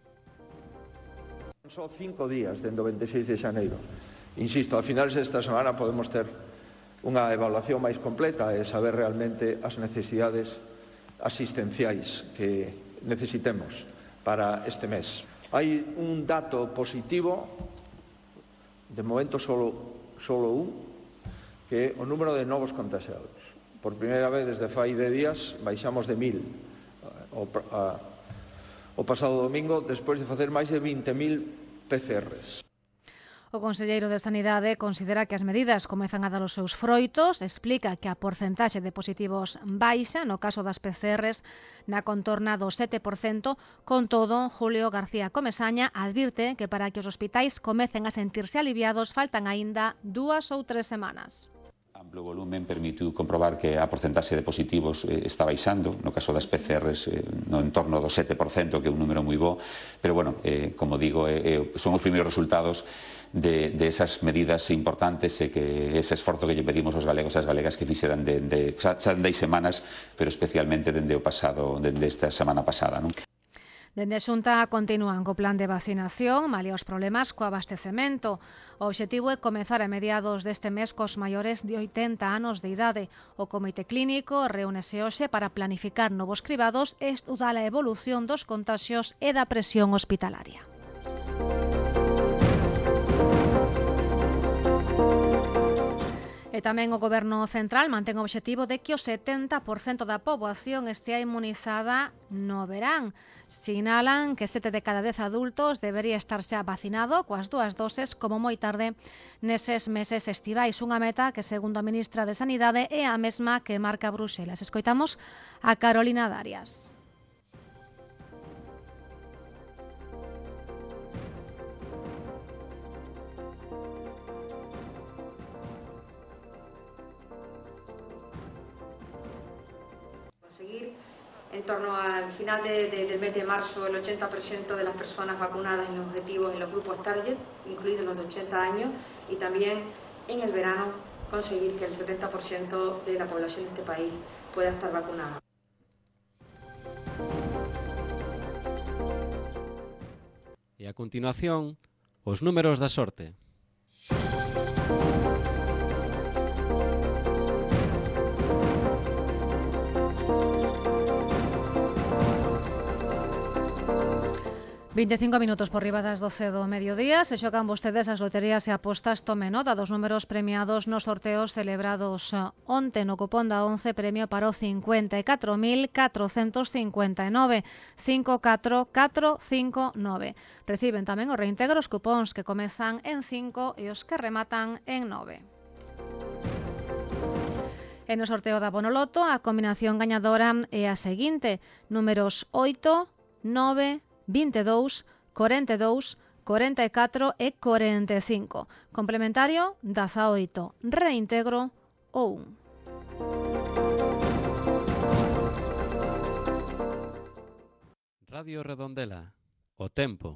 Son cinco días dende o veintiséis de xaneiro. Insisto, a finales desta semana podemos ter unha evaluación máis completa e saber realmente as necesidades asistenciais que necesitemos para este mes. Hai un dato positivo, de momento solo, solo un, que é o número de novos contagiados. Por primeira vez desde fai de días baixamos de mil o, a, o pasado domingo, despois de facer máis de vinte mil P C Rs. O conselleiro de Sanidade considera que as medidas comezan a dar os seus froitos, explica que a porcentaxe de positivos baixa no caso das P C Rs na contorna do sete por cento. Con todo, Julio García Comesaña advirte que para que os hospitais comecen a sentirse aliviados faltan aínda dúas ou tres semanas. Amplo volumen permitiu comprobar que a porcentaxe de positivos eh, está baixando, no caso das P C Rs eh, no entorno do sete por cento, que é un número moi bo, pero bueno, eh, como digo, eh, son os primeiros resultados de, de esas medidas importantes e que ese esforzo que lle pedimos aos galegos e as galegas que fixeran de, de, xa, xa dende semanas, pero especialmente dende o pasado, dende esta semana pasada, non? Dende a Xunta continúan co plan de vacinación, malia os problemas co abastecemento. O obxectivo é comezar a mediados deste mes cos maiores de oitenta anos de idade. O Comité Clínico reúnese hoxe para planificar novos cribados e estudar a evolución dos contaxios e da presión hospitalaria. E tamén o Goberno Central mantén o obxectivo de que o setenta por cento da poboación estea inmunizada no verán. Sinalan que sete de cada dez adultos debería estar xa vacinado coas dúas doses como moi tarde neses meses estivais. Unha meta que, segundo a ministra de Sanidade, é a mesma que marca Bruxelas. Escoitamos a Carolina Darias. En torno al final de, de, del mes de marzo, el ochenta por ciento de las personas vacunadas en los objetivos en los grupos target, incluidos los de ochenta años, y también en el verano conseguir que el setenta por ciento de la población de este país pueda estar vacunada. E a continuación, os números da sorte. vinte e cinco minutos por riba das doce do mediodía. Se xocan vostedes as loterías e apostas, tome nota dos números premiados nos sorteos celebrados onte no cupón da once, premio para o cincuenta e catro mil catrocentos cincuenta e nove, cinco catro catro cinco nove. Reciben tamén o reintegro os cupóns que comezan en cinco e os que rematan en nove. E no sorteo da Bonoloto, a combinación gañadora é a seguinte: números oito, nove, vinte e dous, corenta e dous, corenta e catro e corenta e cinco. Complementario, dezaoito. Reintegro, o un. Radio Redondela. O tempo.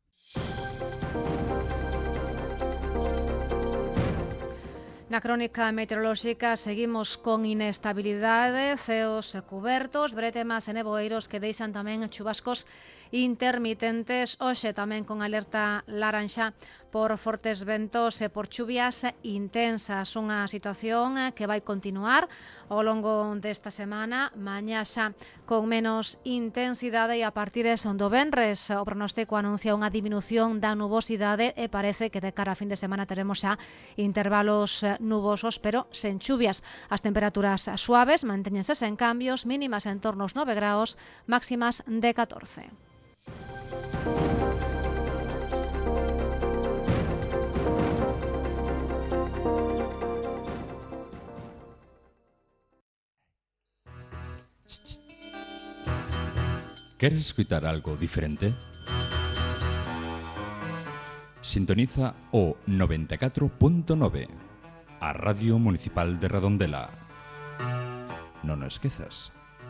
Na crónica meteorolóxica seguimos con inestabilidade, ceos cubertos, bretemas e neboeiros que deixan tamén chubascos intermitentes. Hoxe tamén con alerta laranxa por fortes ventos e por chuvias intensas. Unha situación que vai continuar ao longo desta semana, mañá xa con menos intensidade e a partir do venres o pronóstico anuncia unha diminución da nubosidade e parece que de cara a fin de semana teremos xa intervalos nubosos pero sen chuvias. As temperaturas suaves mantéñense sen cambios, mínimas en torno aos nove graos, máximas de catorce. ¿Queres escutar algo diferente? Sintoniza o noventa e catro punto nove, a Radio Municipal de Redondela. Non o esquezas.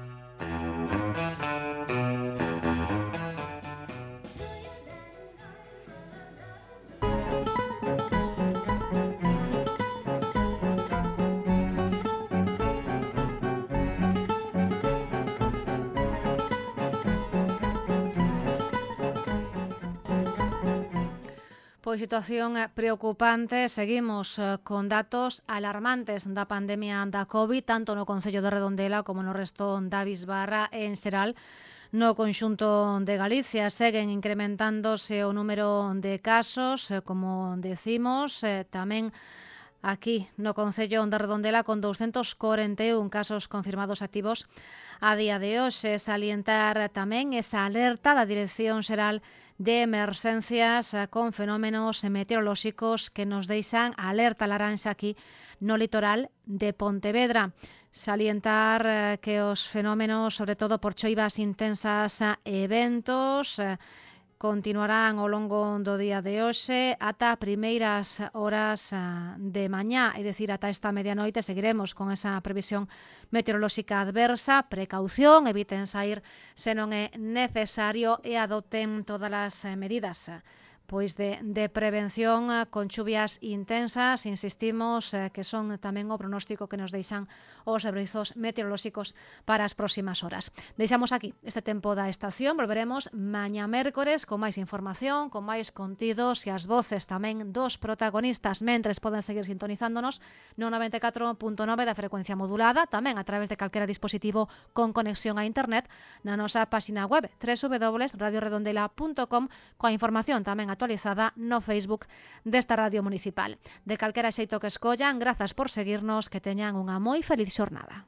Pois situación preocupante, seguimos con datos alarmantes da pandemia da COVID, tanto no Concello de Redondela como no resto da Bisbarra e en xeral no conxunto de Galicia. Seguen incrementándose o número de casos, como decimos, tamén aquí no Concello de Redondela con doscientos corenta e un casos confirmados activos a día de hoxe. Salientar tamén esa alerta da Dirección Xeral de emerxencias con fenómenos meteorolóxicos que nos deixan alerta laranxa aquí no litoral de Pontevedra. Salientar que os fenómenos, sobre todo por choivas intensas e ventos, continuarán ao longo do día de hoxe ata primeiras horas de mañá, é dicir, ata esta medianoite seguiremos con esa previsión meteorolóxica adversa. Precaución, eviten sair se non é necesario e adopten todas as medidas pois de, de prevención con chuvias intensas, insistimos eh, que son tamén o pronóstico que nos deixan os servizos meteorolóxicos para as próximas horas. Deixamos aquí este tempo da estación, volveremos mañá mércores con máis información, con máis contidos e as voces tamén dos protagonistas. Mentres poden seguir sintonizándonos no noventa e catro punto nove da frecuencia modulada, tamén a través de calquera dispositivo con conexión a internet na nosa página web doble u doble u doble u punto radio redondela punto com, coa información tamén actualizada no Facebook desta Radio Municipal. De calquera xeito que escollan, grazas por seguirnos, que teñan unha moi feliz xornada.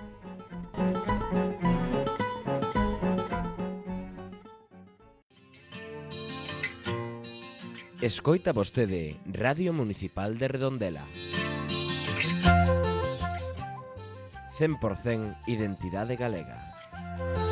Escoita vostede Radio Municipal de Redondela. cen por cento identidade galega.